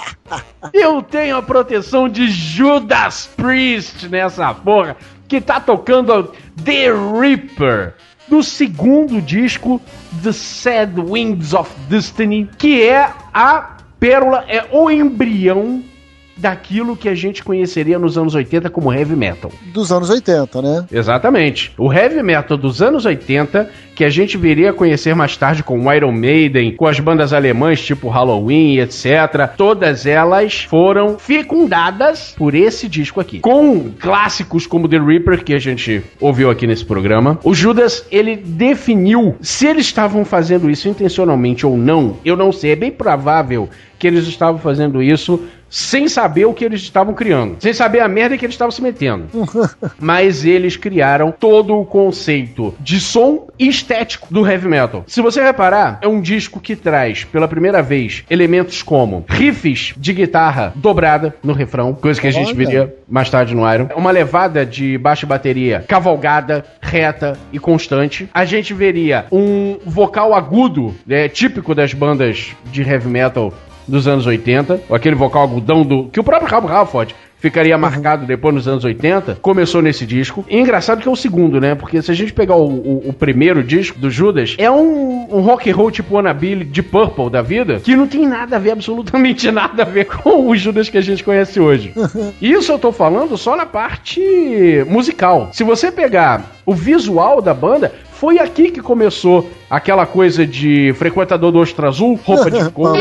Eu tenho a proteção de Judas Priest nessa porra, que tá tocando The Reaper, do segundo disco The Sad Winds of Destiny, que é a pérola, é o embrião daquilo que a gente conheceria nos anos oitenta como heavy metal. Dos anos oitenta, né? Exatamente. O heavy metal dos anos oitenta, que a gente viria a conhecer mais tarde com o Iron Maiden, com as bandas alemãs tipo Halloween, etcétera. Todas elas foram fecundadas por esse disco aqui. Com clássicos como The Reaper, que a gente ouviu aqui nesse programa. O Judas, ele definiu se eles estavam fazendo isso intencionalmente ou não. Eu não sei, é bem provável que eles estavam fazendo isso sem saber o que eles estavam criando, sem saber a merda que eles estavam se metendo. Mas eles criaram todo o conceito de som e estético do heavy metal. Se você reparar, é um disco que traz, pela primeira vez, elementos como riffs de guitarra dobrada no refrão, coisa que a gente Olha. viria mais tarde no Iron. Uma levada de baixo e bateria cavalgada, reta e constante. A gente veria um vocal agudo, né, típico das bandas de heavy metal dos anos oitenta, ou aquele vocal agudão do que o próprio Rob Halford ficaria marcado depois nos anos oitenta, começou nesse disco. E engraçado que é o segundo, né? Porque se a gente pegar o, o, o primeiro disco do Judas, é um, um rock and roll tipo Wannabe de Purple da vida, que não tem nada a ver, absolutamente nada a ver com o Judas que a gente conhece hoje. Isso eu tô falando só na parte musical. Se você pegar o visual da banda, foi aqui que começou aquela coisa de frequentador do Ostra Azul, roupa de couro.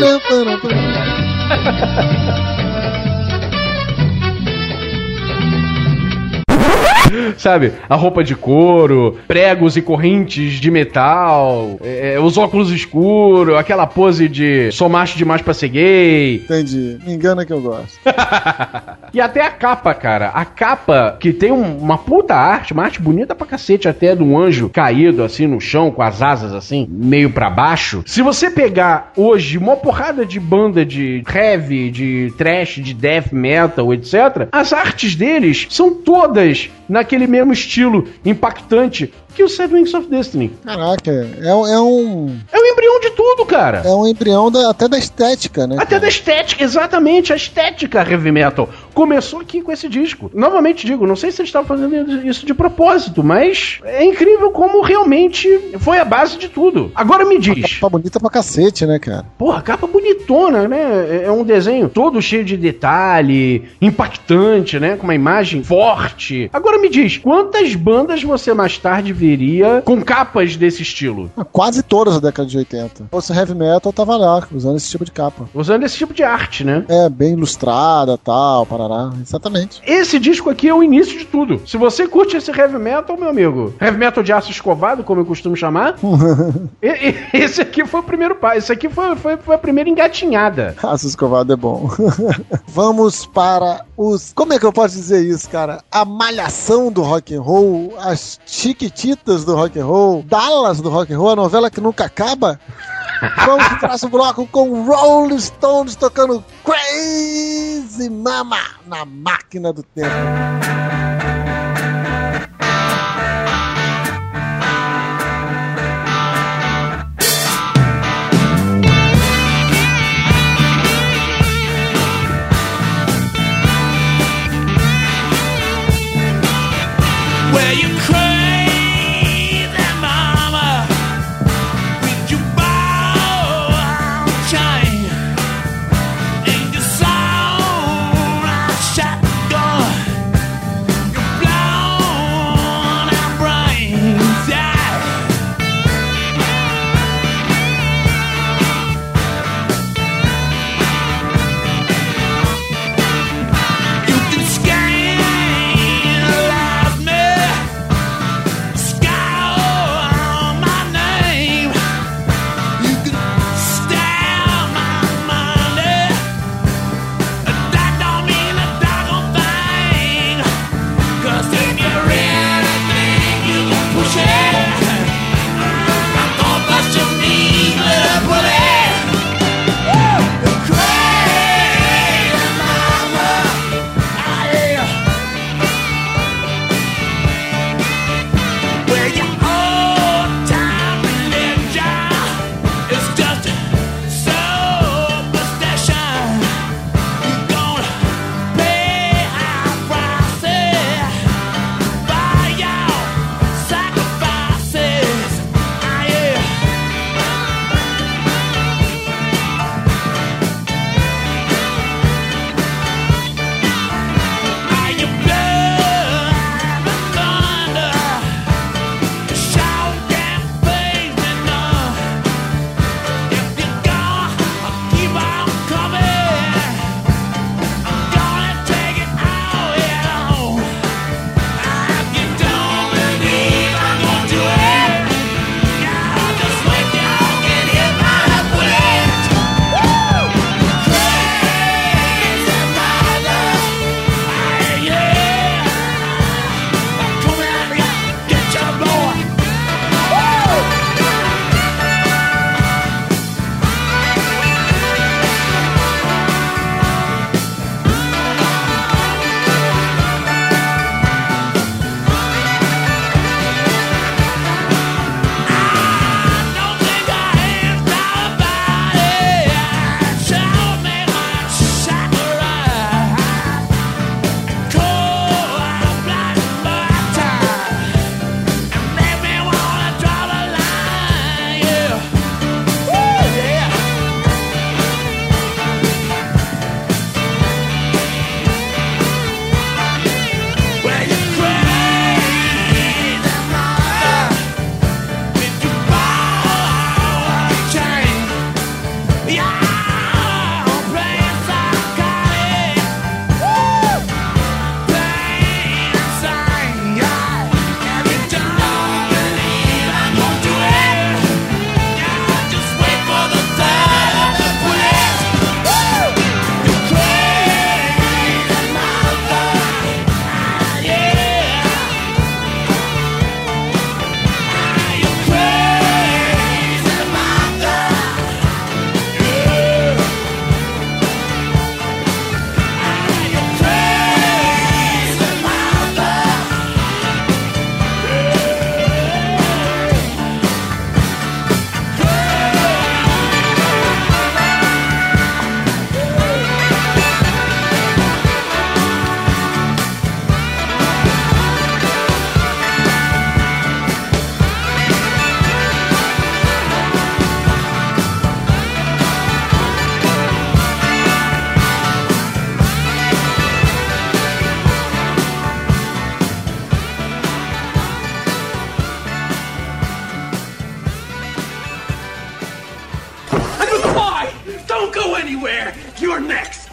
Sabe, a roupa de couro, pregos e correntes de metal, é, os óculos escuros, aquela pose de sou macho demais pra ser gay. Entendi, me engana que eu gosto. E até a capa, cara, a capa que tem um, uma puta arte, uma arte bonita pra cacete, até de um anjo caído assim no chão, com as asas assim, meio pra baixo. Se você pegar hoje uma porrada de banda de heavy, de thrash, de death metal, etcétera, as artes deles são todas naquele mesmo estilo impactante que o Seven Wings of Destiny. Caraca, é, é um... É o embrião de tudo, cara. É um embrião da, até da estética, né? Até cara? da estética, exatamente, a estética heavy metal. Começou aqui com esse disco. Novamente digo, não sei se eles estavam fazendo isso de propósito, mas é incrível como realmente foi a base de tudo. Agora me diz... Capa bonita pra cacete, né, cara? Porra, capa bonitona, né? É um desenho todo cheio de detalhe, impactante, né? Com uma imagem forte. Agora me diz, quantas bandas você mais tarde veria com capas desse estilo? Quase todas da década de oitenta. Se fosse heavy metal, tava lá, usando esse tipo de capa. Usando esse tipo de arte, né? É, bem ilustrada, tal, parará. Exatamente. Esse disco aqui é o início de tudo. Se você curte esse heavy metal, meu amigo, heavy metal de aço escovado, como eu costumo chamar, e, e, esse aqui foi o primeiro passo. Esse aqui foi, foi, foi a primeira engatinhada. Aço escovado é bom. Vamos para os... Como é que eu posso dizer isso, cara? A malhação do rock and roll, as chiquititas do rock and roll, Dallas do rock and roll, a novela que nunca acaba. Vamos pro próximo bloco com Rolling Stones tocando Crazy Mama na máquina do tempo. Where you crazy mama with your bow shine and your soul shotgun everywhere. You're next.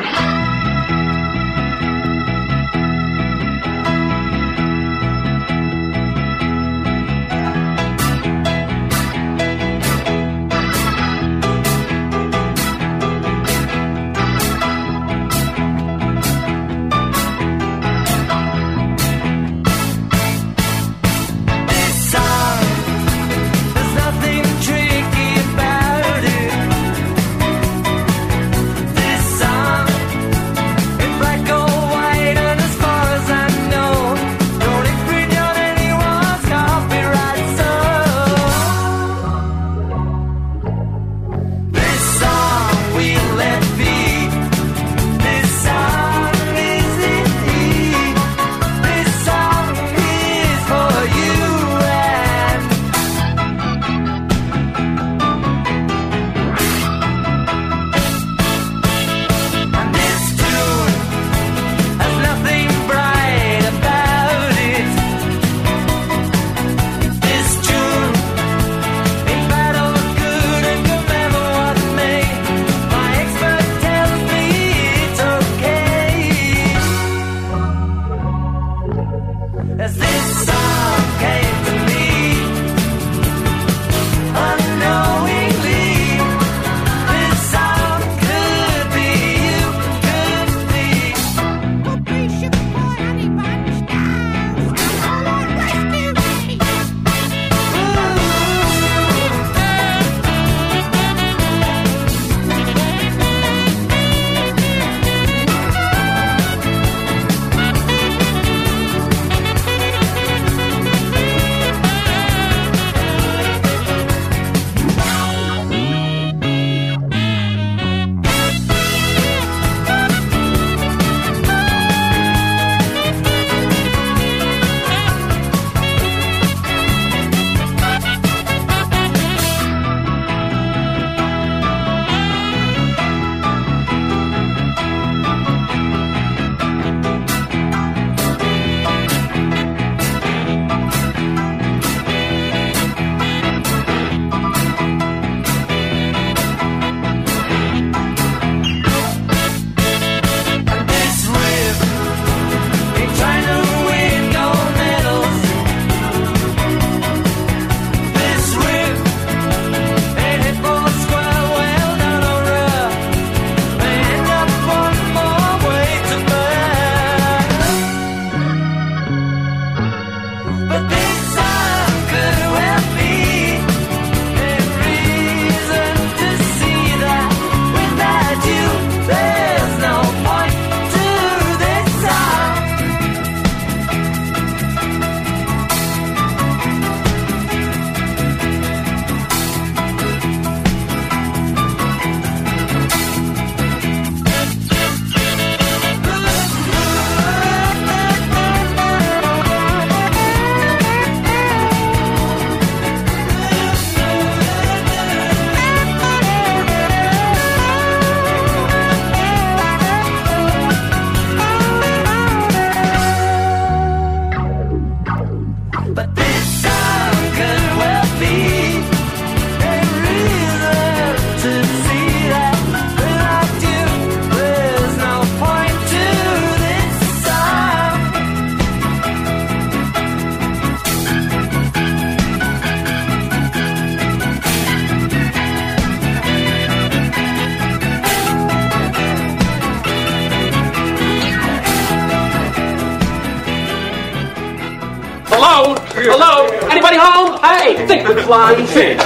Hello? Hello? Anybody home? Hey, think we're flying fish.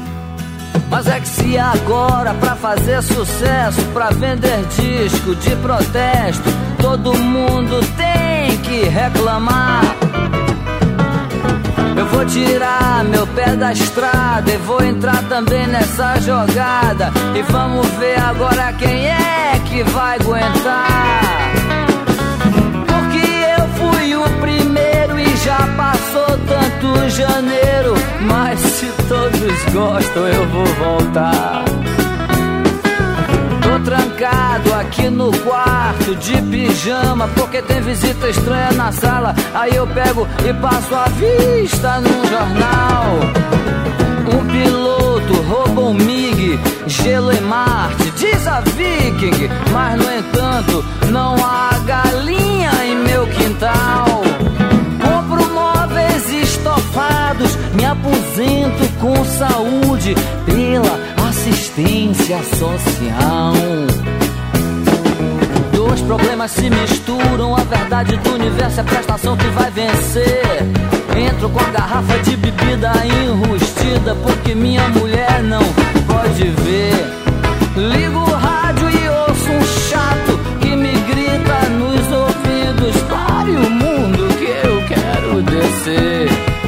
Mas é que se agora pra fazer sucesso, pra vender disco de protesto, todo mundo tem que reclamar. Eu vou tirar meu pé da estrada e vou entrar também nessa jogada. E vamos ver agora quem é que vai aguentar. Porque eu fui o primeiro e já passou tanto janeiro. Mas se todos gostam eu vou voltar. Tô trancado aqui no quarto de pijama, porque tem visita estranha na sala. Aí eu pego e passo a vista num jornal. Um piloto roubou um M I G, gelo em Marte, diz a vida mas no entanto não há galinha em meu quintal. Compro móveis estofados, me aposento com saúde pela assistência social. Dois problemas se misturam, a verdade do universo é a prestação que vai vencer. Entro com a garrafa de bebida enrustida, porque minha mulher não pode ver. Ligo o rádio e ouço um chato que me grita nos ouvidos: pare o mundo que eu quero descer.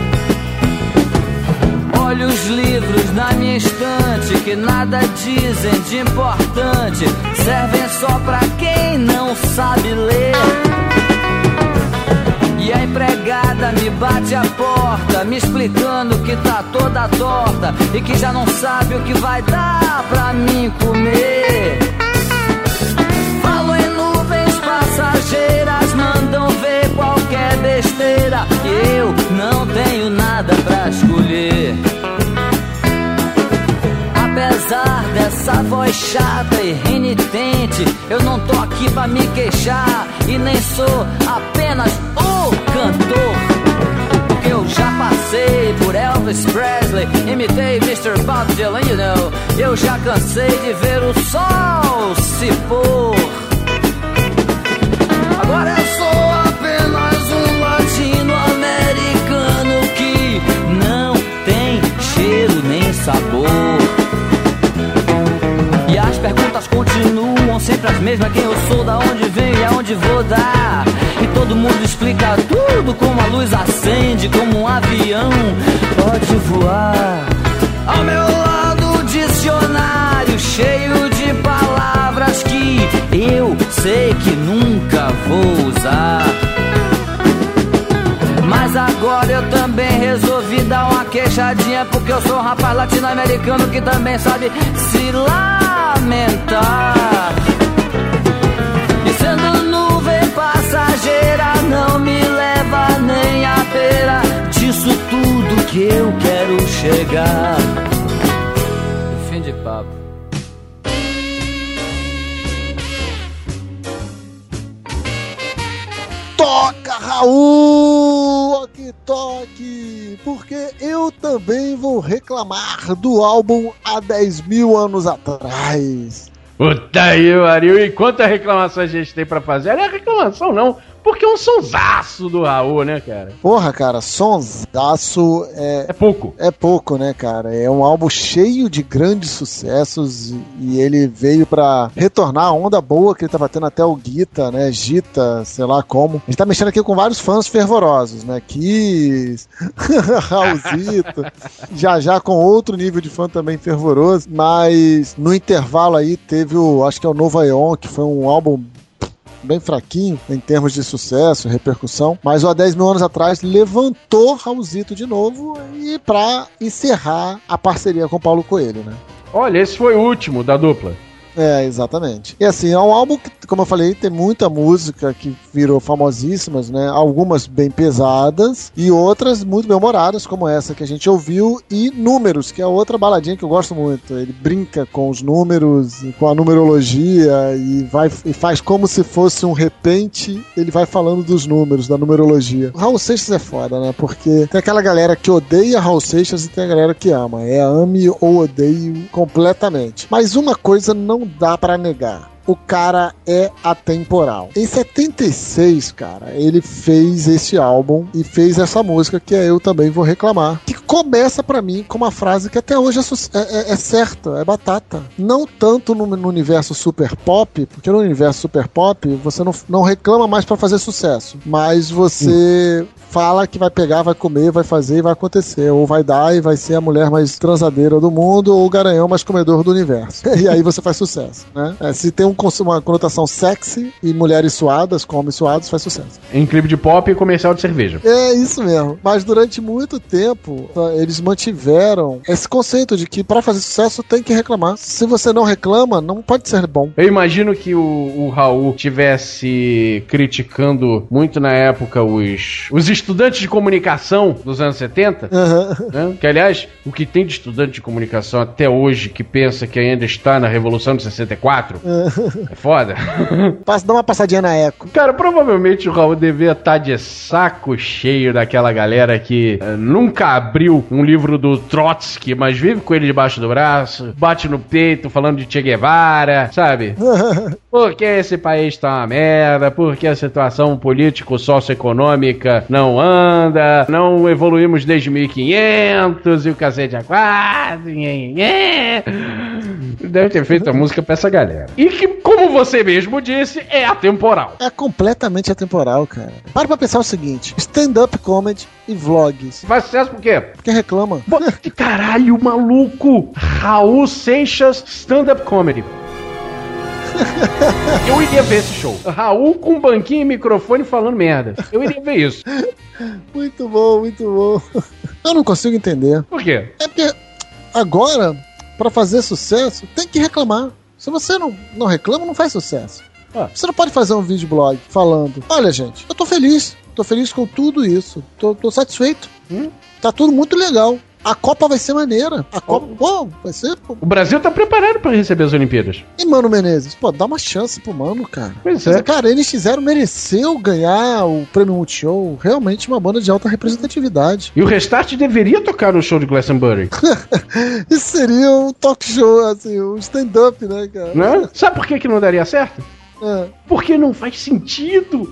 Olho os livros na minha estante que nada dizem de importante, servem só pra quem não sabe ler. E a empregada me bate a porta, me explicando que tá toda torta e que já não sabe o que vai dar pra mim comer. Falo em nuvens passageiras, mandam ver qualquer besteira, e eu não tenho nada pra escolher. Apesar dessa voz chata e renitente, eu não tô aqui pra me queixar e nem sou apenas o cantor. Porque eu já passei por Elvis Presley, imitei mister Bob Dylan, you know. Eu já cansei de ver o sol se pôr. Agora eu sou apenas um latino-americano que não tem cheiro nem sabor. E as perguntas continuam sempre as mesmas: quem eu sou, da onde venho e aonde vou dar. E todo mundo explica tudo, como a luz acende, como um avião pode voar. Ao meu lado o dicionário cheio de palavras que eu sei que nunca vou usar. Mas agora eu também resolvi dar uma queixadinha, porque eu sou um rapaz latino-americano que também sabe se lamentar. E sendo nuvem passageira, não me leva nem à beira disso tudo que eu quero chegar. Fim de papo. Toca, Raul! Aqui, toque! Porque eu também vou reclamar do álbum há dez mil anos atrás. Puta aí, Ariel, e quanta reclamação a gente tem pra fazer? Não é reclamação, não, porque é um sonsaço do Raul, né, cara? Porra, cara, sonsaço é... É pouco. É pouco, né, cara? É um álbum cheio de grandes sucessos e ele veio pra retornar a onda boa que ele tava tendo até o Guita, né, Gita, sei lá como. A gente tá mexendo aqui com vários fãs fervorosos, né, Kiss, Raulzito, já já com outro nível de fã também fervoroso, mas no intervalo aí teve o, acho que é o Novo Aeon, que foi um álbum bem fraquinho em termos de sucesso, repercussão, mas o há dez mil anos atrás levantou Raulzito de novo e pra encerrar a parceria com Paulo Coelho, né? Olha, esse foi o último da dupla. É, exatamente. E assim, é um álbum que, como eu falei, tem muita música que virou famosíssimas, né? Algumas bem pesadas e outras muito bem-humoradas, como essa que a gente ouviu, e Números, que é outra baladinha que eu gosto muito. Ele brinca com os números, com a numerologia e, vai, e faz como se fosse um repente, ele vai falando dos números, da numerologia. O Raul Seixas é foda, né? Porque tem aquela galera que odeia Raul Seixas e tem a galera que ama. É ame ou odeio completamente. Mas uma coisa não dá pra negar: o cara é atemporal. Em setenta e seis, cara, ele fez esse álbum e fez essa música que é Eu Também Vou Reclamar, que começa pra mim com uma frase que até hoje é, é, é certa, é batata. Não tanto no, no universo super pop, porque no universo super pop você não, não reclama mais pra fazer sucesso, mas você... Hum. fala que vai pegar, vai comer, vai fazer e vai acontecer. Ou vai dar e vai ser a mulher mais transadeira do mundo, ou o garanhão mais comedor do universo. E aí você faz sucesso, né? É, se tem um, uma conotação sexy e mulheres suadas com homens suados, faz sucesso. Em clipe de pop e comercial de cerveja. É isso mesmo. Mas durante muito tempo, eles mantiveram esse conceito de que pra fazer sucesso tem que reclamar. Se você não reclama, não pode ser bom. Eu imagino que o, o Raul tivesse criticando muito na época os, os estudantes de comunicação dos anos setenta, Uhum. né? Que, aliás, o que tem de estudante de comunicação até hoje que pensa que ainda está na Revolução de sessenta e quatro é foda. Passa, dá uma passadinha na Eco. Cara, provavelmente o Raul devia estar de saco cheio daquela galera que eh, nunca abriu um livro do Trotsky, mas vive com ele debaixo do braço, bate no peito falando de Che Guevara, sabe? Por que esse país tá uma merda? Por que a situação político-socioeconômica não anda? Não evoluímos desde mil e quinhentos e o cacete a quatro. Deve ter feito a música pra essa galera. E que, como você mesmo disse, é atemporal. É completamente atemporal, cara. Para pra pensar o seguinte: stand-up comedy e vlogs. Faz sucesso por quê? Porque reclama. Pô, que caralho, maluco! Raul Seixas Stand-up Comedy. Eu iria ver esse show. Raul com banquinho e microfone falando merda. Eu iria ver isso. Muito bom, muito bom. Eu não consigo entender. Por quê? É porque agora, pra fazer sucesso, tem que reclamar. Se você não, não reclama, não faz sucesso. Ah. Você não pode fazer um videoblog falando: olha, gente, eu tô feliz. Tô feliz com tudo isso. Tô, tô satisfeito. Hum? Tá tudo muito legal. A Copa vai ser maneira. A Copa, pô, vai ser... Pô. O Brasil tá preparado pra receber as Olimpíadas. E Mano Menezes? Pô, dá uma chance pro Mano, cara. Pois é. Cara, eles fizeram, mereceu ganhar o Prêmio Multishow. Realmente uma banda de alta representatividade. E o Restart deveria tocar no show de Glastonbury. Isso seria um talk show, assim, um stand-up, né, cara? Né? Sabe por que que não daria certo? É. Porque não faz sentido.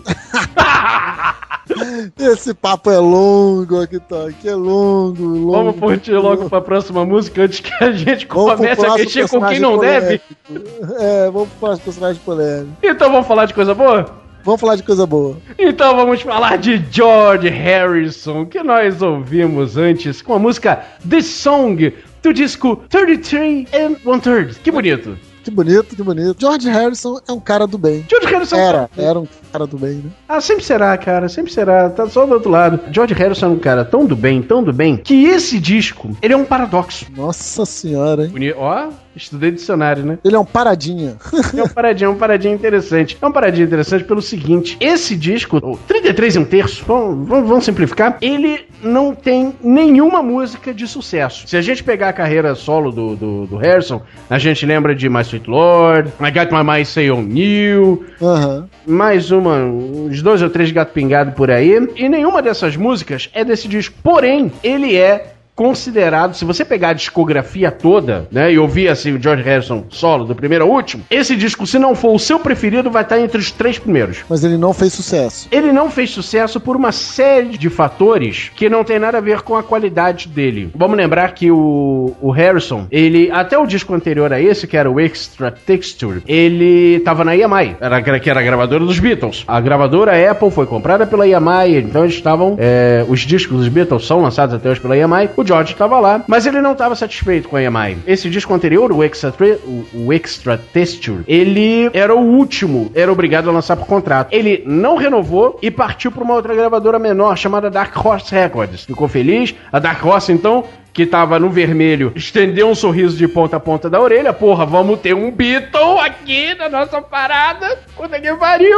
Esse papo é longo aqui, tá? Aqui é longo, longo. Vamos partir logo pra próxima música antes que a gente comece a mexer com quem não polêmico. deve. É, vamos para os personagens polêmicos. Então vamos falar de coisa boa? Vamos falar de coisa boa. Então vamos falar de George Harrison, que nós ouvimos antes com a música This Song, do disco trinta e três and one third. Que bonito. Que bonito, que bonito. George Harrison é um cara do bem. George Harrison era, era um cara do bem, né? Ah, sempre será, cara, sempre será. Tá só do outro lado. George Harrison é um cara tão do bem, tão do bem, que esse disco, ele é um paradoxo. Nossa senhora, hein? Boni- Ó, estudei dicionário, né? Ele é um paradinha. É um paradinha, um paradinha interessante. É um paradinha interessante pelo seguinte: esse disco, o trinta e três e um terço, vamos, vamos, vamos simplificar, ele não tem nenhuma música de sucesso. Se a gente pegar a carreira solo do, do, do Harrison, a gente lembra de My Sweet Lord, I Got My Mind Say On You, Aham. mais uma, uns dois ou três gato pingado por aí, e nenhuma dessas músicas é desse disco. Porém, ele é considerado, se você pegar a discografia toda, né, e ouvir assim o George Harrison solo, do primeiro ao último, esse disco, se não for o seu preferido, vai estar entre os três primeiros. Mas ele não fez sucesso. Ele não fez sucesso por uma série de fatores que não tem nada a ver com a qualidade dele. Vamos lembrar que o, o Harrison, ele, até o disco anterior a esse, que era o Extra Texture, ele tava na E M I, era, que era a gravadora dos Beatles. A gravadora Apple foi comprada pela E M I, então eles estavam, é, os discos dos Beatles são lançados até hoje pela E M I. O George estava lá, mas ele não estava satisfeito com a E M I. Esse disco anterior, o Extra, o, o Extra Texture, ele era o último, era obrigado a lançar por contrato. Ele não renovou e partiu para uma outra gravadora menor, chamada Dark Horse Records. Ficou feliz. A Dark Horse, então, que tava no vermelho, estendeu um sorriso de ponta a ponta da orelha. Porra, vamos ter um Beatle aqui na nossa parada. Puta que pariu.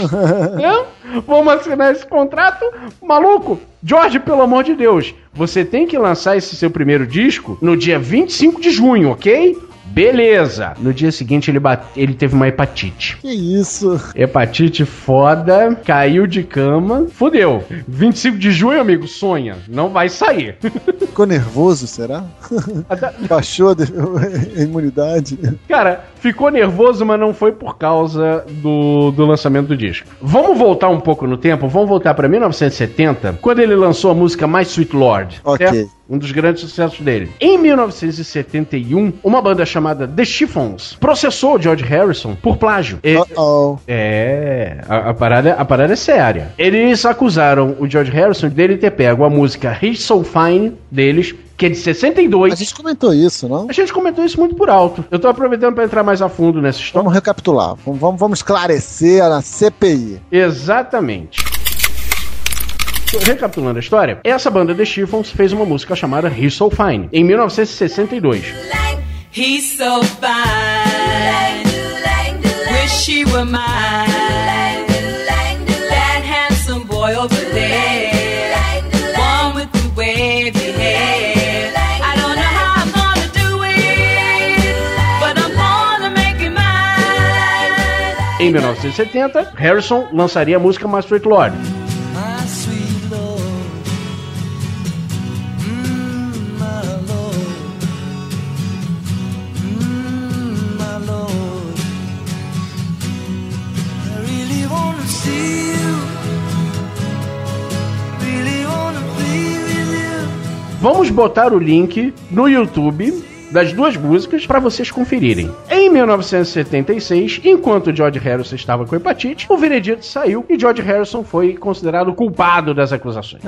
Né? Vamos assinar esse contrato. Maluco, George, pelo amor de Deus, você tem que lançar esse seu primeiro disco no dia vinte e cinco de junho, ok? Beleza. No dia seguinte ele, bate... ele teve uma hepatite. Que isso? Hepatite foda, caiu de cama, fudeu. vinte e cinco de junho, amigo, sonha, não vai sair. Ficou nervoso, será? Baixou a, de... a imunidade? Cara, ficou nervoso, mas não foi por causa do, do lançamento do disco. Vamos voltar um pouco no tempo, vamos voltar pra mil novecentos e setenta, quando ele lançou a música My Sweet Lord. Ok. Certo? Um dos grandes sucessos dele. Em mil novecentos e setenta e um, uma banda chamada The Chiffons processou o George Harrison por plágio. E... Uh-oh. É, a, a, parada, a parada é séria. Eles acusaram o George Harrison dele ter pego a música He's So Fine deles, que é de sessenta e dois. A gente comentou isso, não? A gente comentou isso muito por alto. Eu tô aproveitando pra entrar mais a fundo nessa história. Vamos recapitular. Vamos, vamos, vamos esclarecer na C P I. Exatamente. Recapitulando a história, essa banda The Chiffons fez uma música chamada He's So Fine, em mil novecentos e sessenta e dois. He's so fine. Wish she were mine. That handsome boy over there. One with the wavy hair. I don't know how I'm gonna do it, but I'm gonna make it mine. Em mil novecentos e setenta, Harrison lançaria a música My Sweet Lord. Vamos botar o link no YouTube das duas músicas para vocês conferirem. Em mil novecentos e setenta e seis, enquanto George Harrison estava com hepatite, o veredito saiu e George Harrison foi considerado culpado das acusações.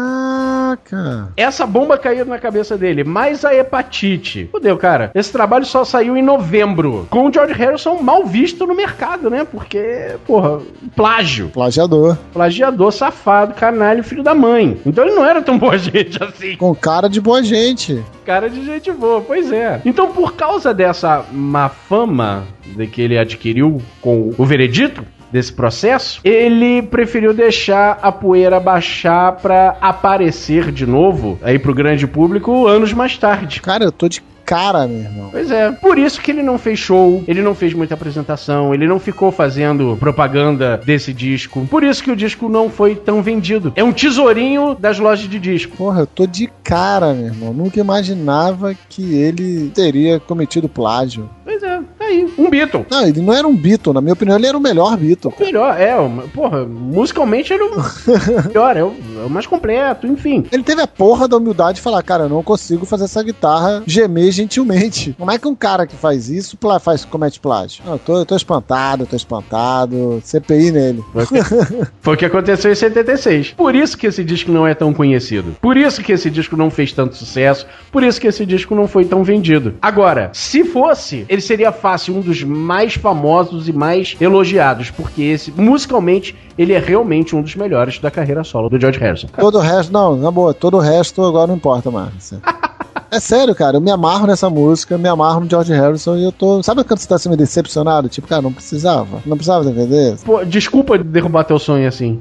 Caraca! Essa bomba caiu na cabeça dele, mas a hepatite. Fudeu, cara. Esse trabalho só saiu em novembro, com o George Harrison mal visto no mercado, né? Porque, porra, plágio. Plagiador. Plagiador, safado, canalha, filho da mãe. Então ele não era tão boa gente assim. Com cara de boa gente. Cara de gente boa, pois é. Então, por causa dessa má fama de que ele adquiriu com o veredito desse processo, ele preferiu deixar a poeira baixar pra aparecer de novo aí pro grande público anos mais tarde. Cara, eu tô de cara, meu irmão. Pois é. Por isso que ele não fez show, ele não fez muita apresentação, ele não ficou fazendo propaganda desse disco. Por isso que o disco não foi tão vendido. É um tesourinho das lojas de disco. Porra, eu tô de cara, meu irmão. Nunca imaginava que ele teria cometido plágio. Pois é, tá aí. Um Beatle. Não, ele não era um Beatle. Na minha opinião, ele era o melhor Beatle. O melhor, é. Porra, musicalmente era o melhor, é o, é o mais completo, enfim. Ele teve a porra da humildade de falar, cara, eu não consigo fazer essa guitarra gemer gentilmente. Como é que um cara que faz isso plá, faz, comete plágio? Não, eu, tô, eu tô espantado, eu tô espantado. C P I nele. Foi o que aconteceu em setenta e seis. Por isso que esse disco não é tão conhecido. Por isso que esse disco não fez tanto sucesso. Por isso que esse disco não foi tão vendido. Agora, se fosse, ele seria fácil um dos mais famosos e mais elogiados, porque esse, musicalmente, ele é realmente um dos melhores da carreira solo do George Harrison. Todo o resto, não, na boa, todo o resto agora não importa mais. É sério, cara, eu me amarro nessa música, me amarro no George Harrison e eu tô... Sabe quando você tá sendo decepcionado? Tipo, cara, não precisava. Não precisava entender. Pô, desculpa derrubar teu sonho assim.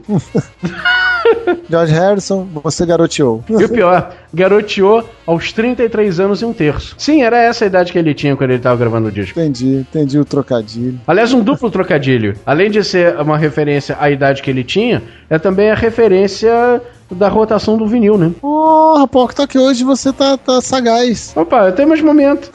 George Harrison, você garoteou. E o pior, garoteou aos trinta e três anos e um terço. Sim, era essa a idade que ele tinha quando ele tava gravando o disco. Entendi, entendi o trocadilho. Aliás, um duplo trocadilho. Além de ser uma referência à idade que ele tinha, é também a referência da rotação do vinil, né? Porra, pô, que tá aqui hoje você tá, tá sagaz. Opa, eu tenho mais momento.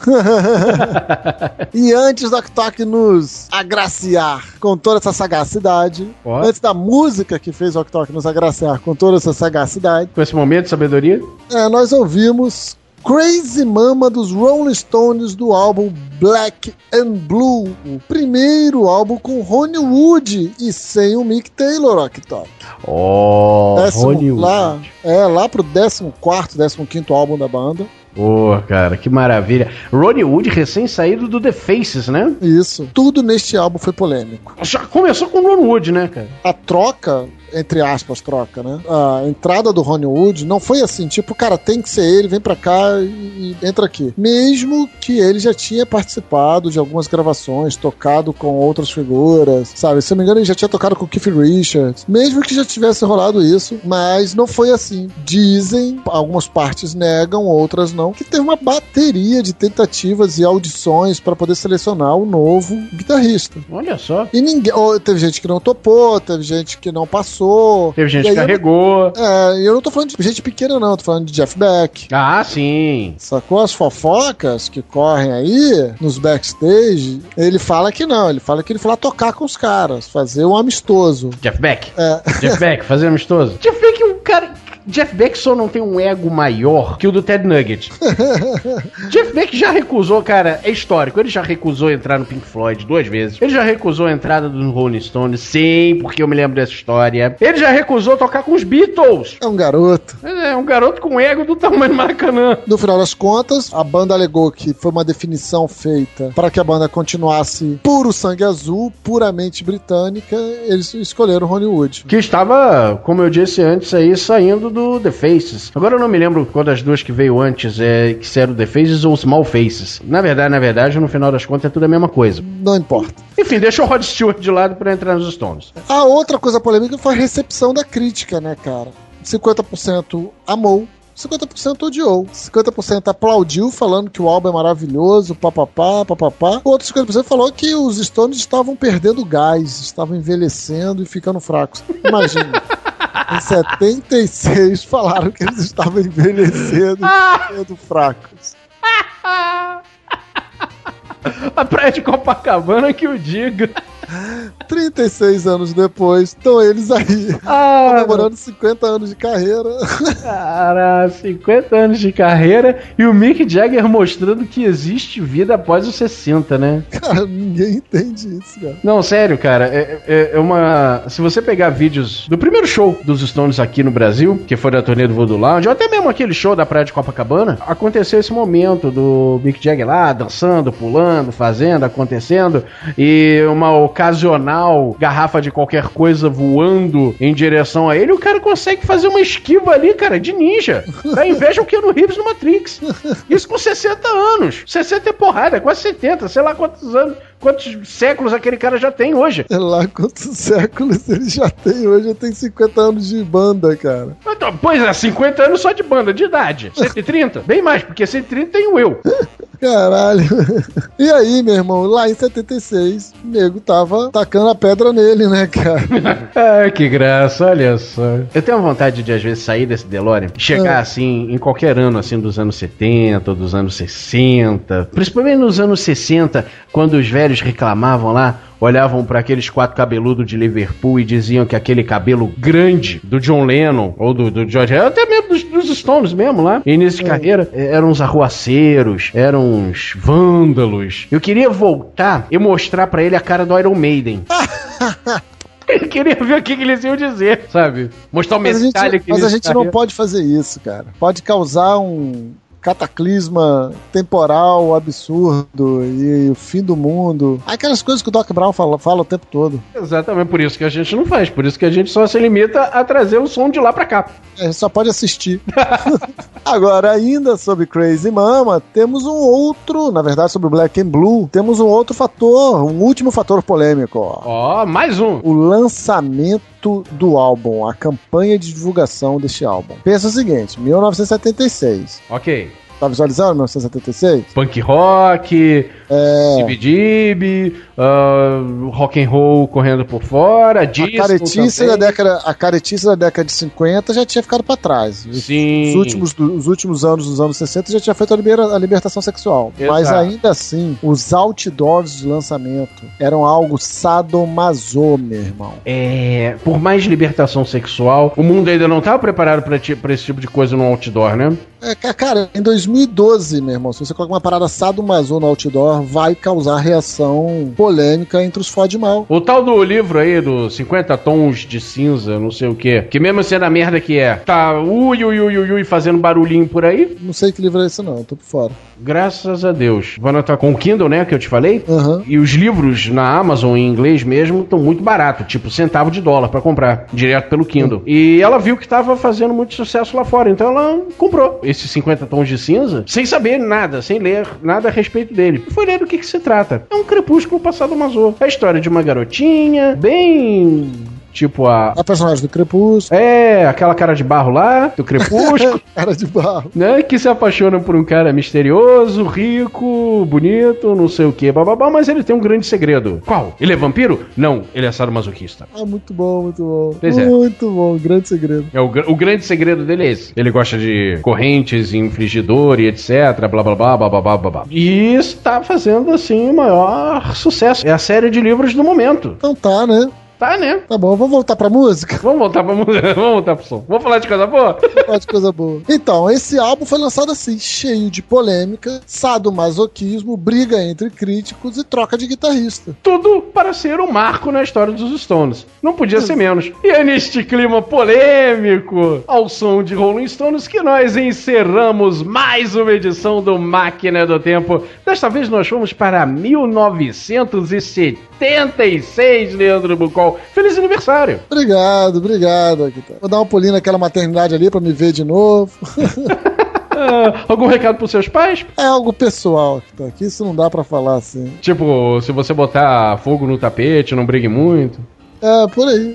E antes do Oktok nos agraciar com toda essa sagacidade, Ó. antes da música que fez o Oktok nos agraciar com toda essa sagacidade, Com esse momento de sabedoria, é, nós ouvimos Crazy Mama dos Rolling Stones do álbum Black and Blue, o primeiro álbum com Ronnie Wood e sem o Mick Taylor, Oktok. Oh, Ronnie lá, Wood. É, lá pro décimo quarto, décimo quinto álbum da banda. Pô, oh, cara, que maravilha. Ronnie Wood recém-saído do The Faces, né? Isso. Tudo neste álbum foi polêmico. Já começou com o Ronnie Wood, né, cara? A troca, entre aspas, troca, né? A entrada do Ronnie Wood não foi assim, tipo, cara, tem que ser ele, vem pra cá e, e entra aqui. Mesmo que ele já tinha participado de algumas gravações, tocado com outras figuras, sabe? Se eu não me engano, ele já tinha tocado com o Keith Richards. Mesmo que já tivesse rolado isso, mas não foi assim. Dizem, algumas partes negam, outras não, que teve uma bateria de tentativas e audições pra poder selecionar o novo guitarrista. Olha só. E ninguém... Ou, teve gente que não topou, teve gente que não passou. Teve gente que carregou. Eu, é, e eu não tô falando de gente pequena, não. Eu tô falando de Jeff Beck. Ah, sim. Sacou as fofocas que correm aí nos backstage? Ele fala que não. Ele fala que ele foi lá tocar com os caras, fazer um amistoso. Jeff Beck? É. Jeff Beck, fazer amistoso. Jeff Beck é um cara... Jeff Beck só não tem um ego maior que o do Ted Nugget. Jeff Beck já recusou, cara, é histórico, ele já recusou entrar no Pink Floyd duas vezes. Ele já recusou a entrada do Rolling Stones, sim, porque eu me lembro dessa história. Ele já recusou tocar com os Beatles. É um garoto. É, um garoto com ego do tamanho do Maracanã. No final das contas, a banda alegou que foi uma definição feita para que a banda continuasse puro sangue azul, puramente britânica. Eles escolheram Ronnie Wood. Que estava, como eu disse antes, aí saindo do The Faces. Agora eu não me lembro qual das duas que veio antes, é, que se era o The Faces ou Small Faces. Na verdade, na verdade, no final das contas é tudo a mesma coisa. Não importa. Enfim, deixa o Rod Stewart de lado para entrar nos Stones. A outra coisa polêmica foi a recepção da crítica, né, cara? cinquenta por cento amou, cinquenta por cento odiou. cinquenta por cento aplaudiu, falando que o álbum é maravilhoso, papapá, papapá. O outro cinquenta por cento falou que os Stones estavam perdendo gás, estavam envelhecendo e ficando fracos. Imagina. Em setenta e seis falaram que eles estavam envelhecendo e ficando fracos. A praia de Copacabana que o diga. trinta e seis anos depois, estão eles aí, ah, comemorando cinquenta anos de carreira. Cara, cinquenta anos de carreira e o Mick Jagger mostrando que existe vida após os sessenta, né? Cara, ninguém entende isso, cara. Não, sério, cara, é, é, é uma... Se você pegar vídeos do primeiro show dos Stones aqui no Brasil, que foi da turnê do Voodoo Lounge, ou até mesmo aquele show da praia de Copacabana, aconteceu esse momento do Mick Jagger lá, dançando, pulando, fazendo, acontecendo, e uma ocasional garrafa de qualquer coisa voando em direção a ele, o cara consegue fazer uma esquiva ali, cara, de ninja. Dá inveja o Keanu Reeves no Matrix. Isso com sessenta anos. sessenta é porrada, é quase setenta, sei lá quantos anos, quantos séculos aquele cara já tem hoje. Sei lá quantos séculos ele já tem hoje, já tem cinquenta anos de banda, cara. Então, pois é, cinquenta anos só de banda, de idade. cento e trinta? Bem mais, porque cento e trinta tem o eu. Caralho. E aí, meu irmão, lá em setenta e seis, o nego tava tacando a pedra nele, né, cara? Ai, que graça, olha só. Eu tenho vontade de, às vezes, sair desse DeLorean, chegar, é. assim, em qualquer ano, assim, dos anos setenta, dos anos sessenta, principalmente nos anos sessenta, quando os velhos reclamavam lá, olhavam para aqueles quatro cabeludos de Liverpool e diziam que aquele cabelo grande do John Lennon, ou do, do George, até mesmo dos, dos Stones mesmo lá, início de carreira, eram uns arruaceiros, eram uns vândalos. Eu queria voltar e mostrar pra ele a cara do Iron Maiden. Eu queria ver o que, que eles iam dizer, sabe? Mostrar o metalho que Mas a gente não pode fazer isso, cara. Pode causar um cataclisma temporal absurdo e o fim do mundo. Aquelas coisas que o Doc Brown fala, fala o tempo todo. Exatamente, por isso que a gente não faz. Por isso que a gente só se limita a trazer o som de lá pra cá. A gente só pode assistir. Agora, ainda sobre Crazy Mama, temos um outro, na verdade sobre Black and Blue, temos um outro fator, um último fator polêmico. Ó, oh, mais um. O lançamento do álbum, a campanha de divulgação deste álbum. Pensa o seguinte, mil novecentos e setenta e seis. Ok. Tá visualizando mil novecentos e setenta e seis? Punk rock, é... Dib-Dib, uh, rock and roll correndo por fora, disco. A caretice, da década, a caretice da década de cinquenta já tinha ficado pra trás. Sim. Os últimos, os últimos anos dos anos sessenta já tinha feito a, liber, a libertação sexual. Exato. Mas ainda assim, os outdoors de lançamento eram algo sadomaso, meu irmão. É, por mais libertação sexual, o mundo ainda não tava preparado pra, pra esse tipo de coisa no outdoor, né? É, cara, em dois mil e doze, meu irmão, se você coloca uma parada sadomaso no outdoor, vai causar reação polêmica entre os fode mal. O tal do livro aí, do cinquenta tons de cinza, não sei o quê, que mesmo sendo a merda que é, tá ui, ui, ui, ui, ui, fazendo barulhinho por aí. Não sei que livro é esse não, tô por fora. Graças a Deus. Vana tá com o Kindle, né, que eu te falei. Uhum. E os livros na Amazon, em inglês mesmo, estão muito baratos, tipo centavo de dólar pra comprar, direto pelo Kindle. Uhum. E ela viu que tava fazendo muito sucesso lá fora, então ela comprou esses cinquenta tons de cinza, sem saber nada, sem ler nada a respeito dele. E foi ler do que que se trata. É um crepúsculo passado Amazon. É a história de uma garotinha, bem... tipo a... a personagem do Crepúsculo. É, aquela cara de barro lá, do Crepúsculo. Cara de barro. Né? Que se apaixona por um cara misterioso, rico, bonito, não sei o que, bababá, mas ele tem um grande segredo. Qual? Ele é vampiro? Não, ele é sadomasoquista. Ah, muito bom, muito bom. Pois é. Muito bom, grande segredo. É, o, o grande segredo dele é esse. Ele gosta de correntes, infligidor e etc, blá blá blá, blá blá blá blá blá. E está fazendo, assim, o maior sucesso. É a série de livros do momento. Então tá, né? Tá, né? Tá bom, vamos voltar pra música? Vamos voltar pra música, vamos voltar pro som. Vamos falar de coisa boa? Vamos falar de coisa boa. Então, esse álbum foi lançado assim, cheio de polêmica, sadomasoquismo, briga entre críticos e troca de guitarrista. Tudo para ser um marco na história dos Stones. Não podia ser menos. E é neste clima polêmico, ao som de Rolling Stones, que nós encerramos mais uma edição do Máquina do Tempo. Desta vez nós fomos para mil novecentos e setenta e seis, Leandro Bucol. Feliz aniversário! Obrigado, obrigado. Guitarra. Vou dar uma pulinha naquela maternidade ali pra me ver de novo. Ah, algum recado pros seus pais? É algo pessoal que tá aqui, isso não dá pra falar assim. Tipo, se você botar fogo no tapete, não brigue muito. É, por aí.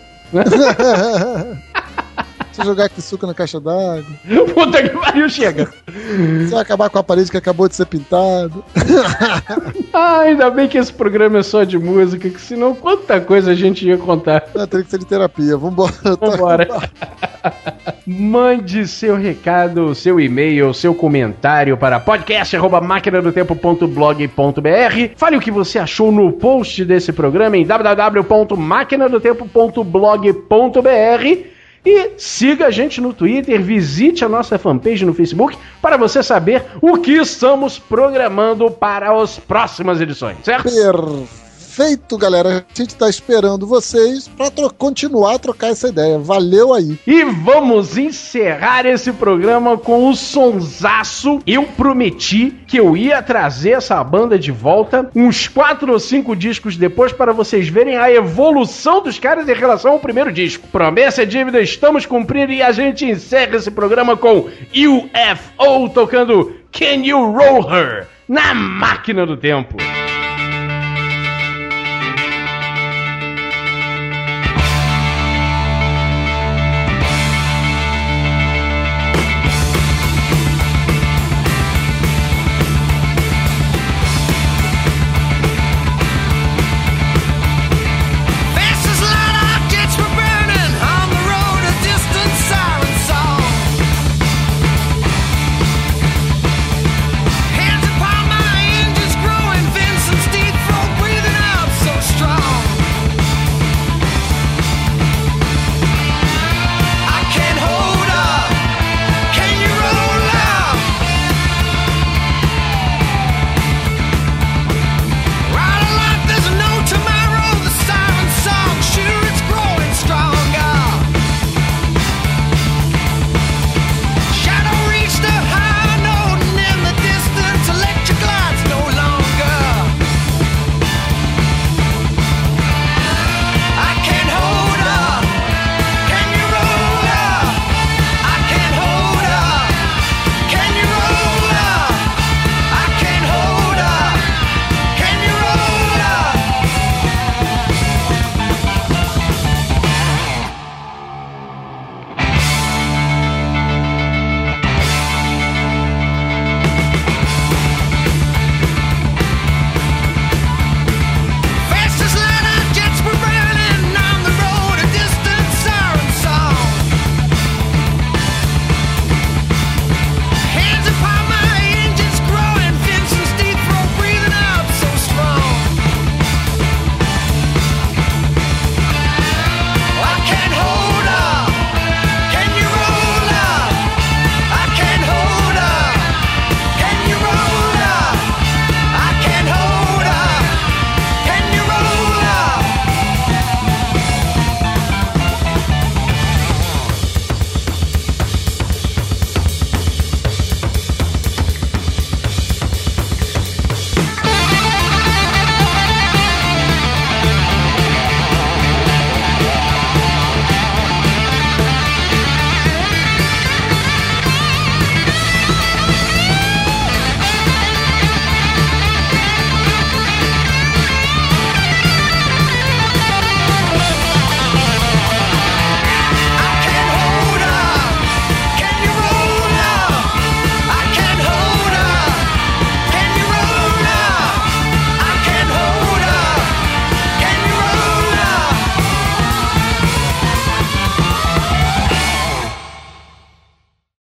Se eu jogar suco na caixa d'água. Puta que pariu, chega. Você vai acabar com a parede que acabou de ser pintado. Ah, ainda bem que esse programa é só de música, que senão quanta coisa a gente ia contar. É, teria que ser de terapia. Vambora. Vambora. Mande seu recado, seu e-mail, seu comentário para podcast arroba máquina do tempo ponto blog ponto b r. Fale o que você achou no post desse programa em w w w ponto máquina do tempo ponto blog ponto b r. E siga a gente no Twitter, visite a nossa fanpage no Facebook para você saber o que estamos programando para as próximas edições, certo? Perfeito, galera. A gente tá esperando vocês para tro- continuar a trocar essa ideia. Valeu aí. E vamos encerrar esse programa com o sonsaço. Eu prometi que eu ia trazer essa banda de volta uns quatro ou cinco discos depois para vocês verem a evolução dos caras em relação ao primeiro disco. Promessa é dívida, estamos cumprindo e a gente encerra esse programa com U F O tocando Can You Roll Her na Máquina do Tempo.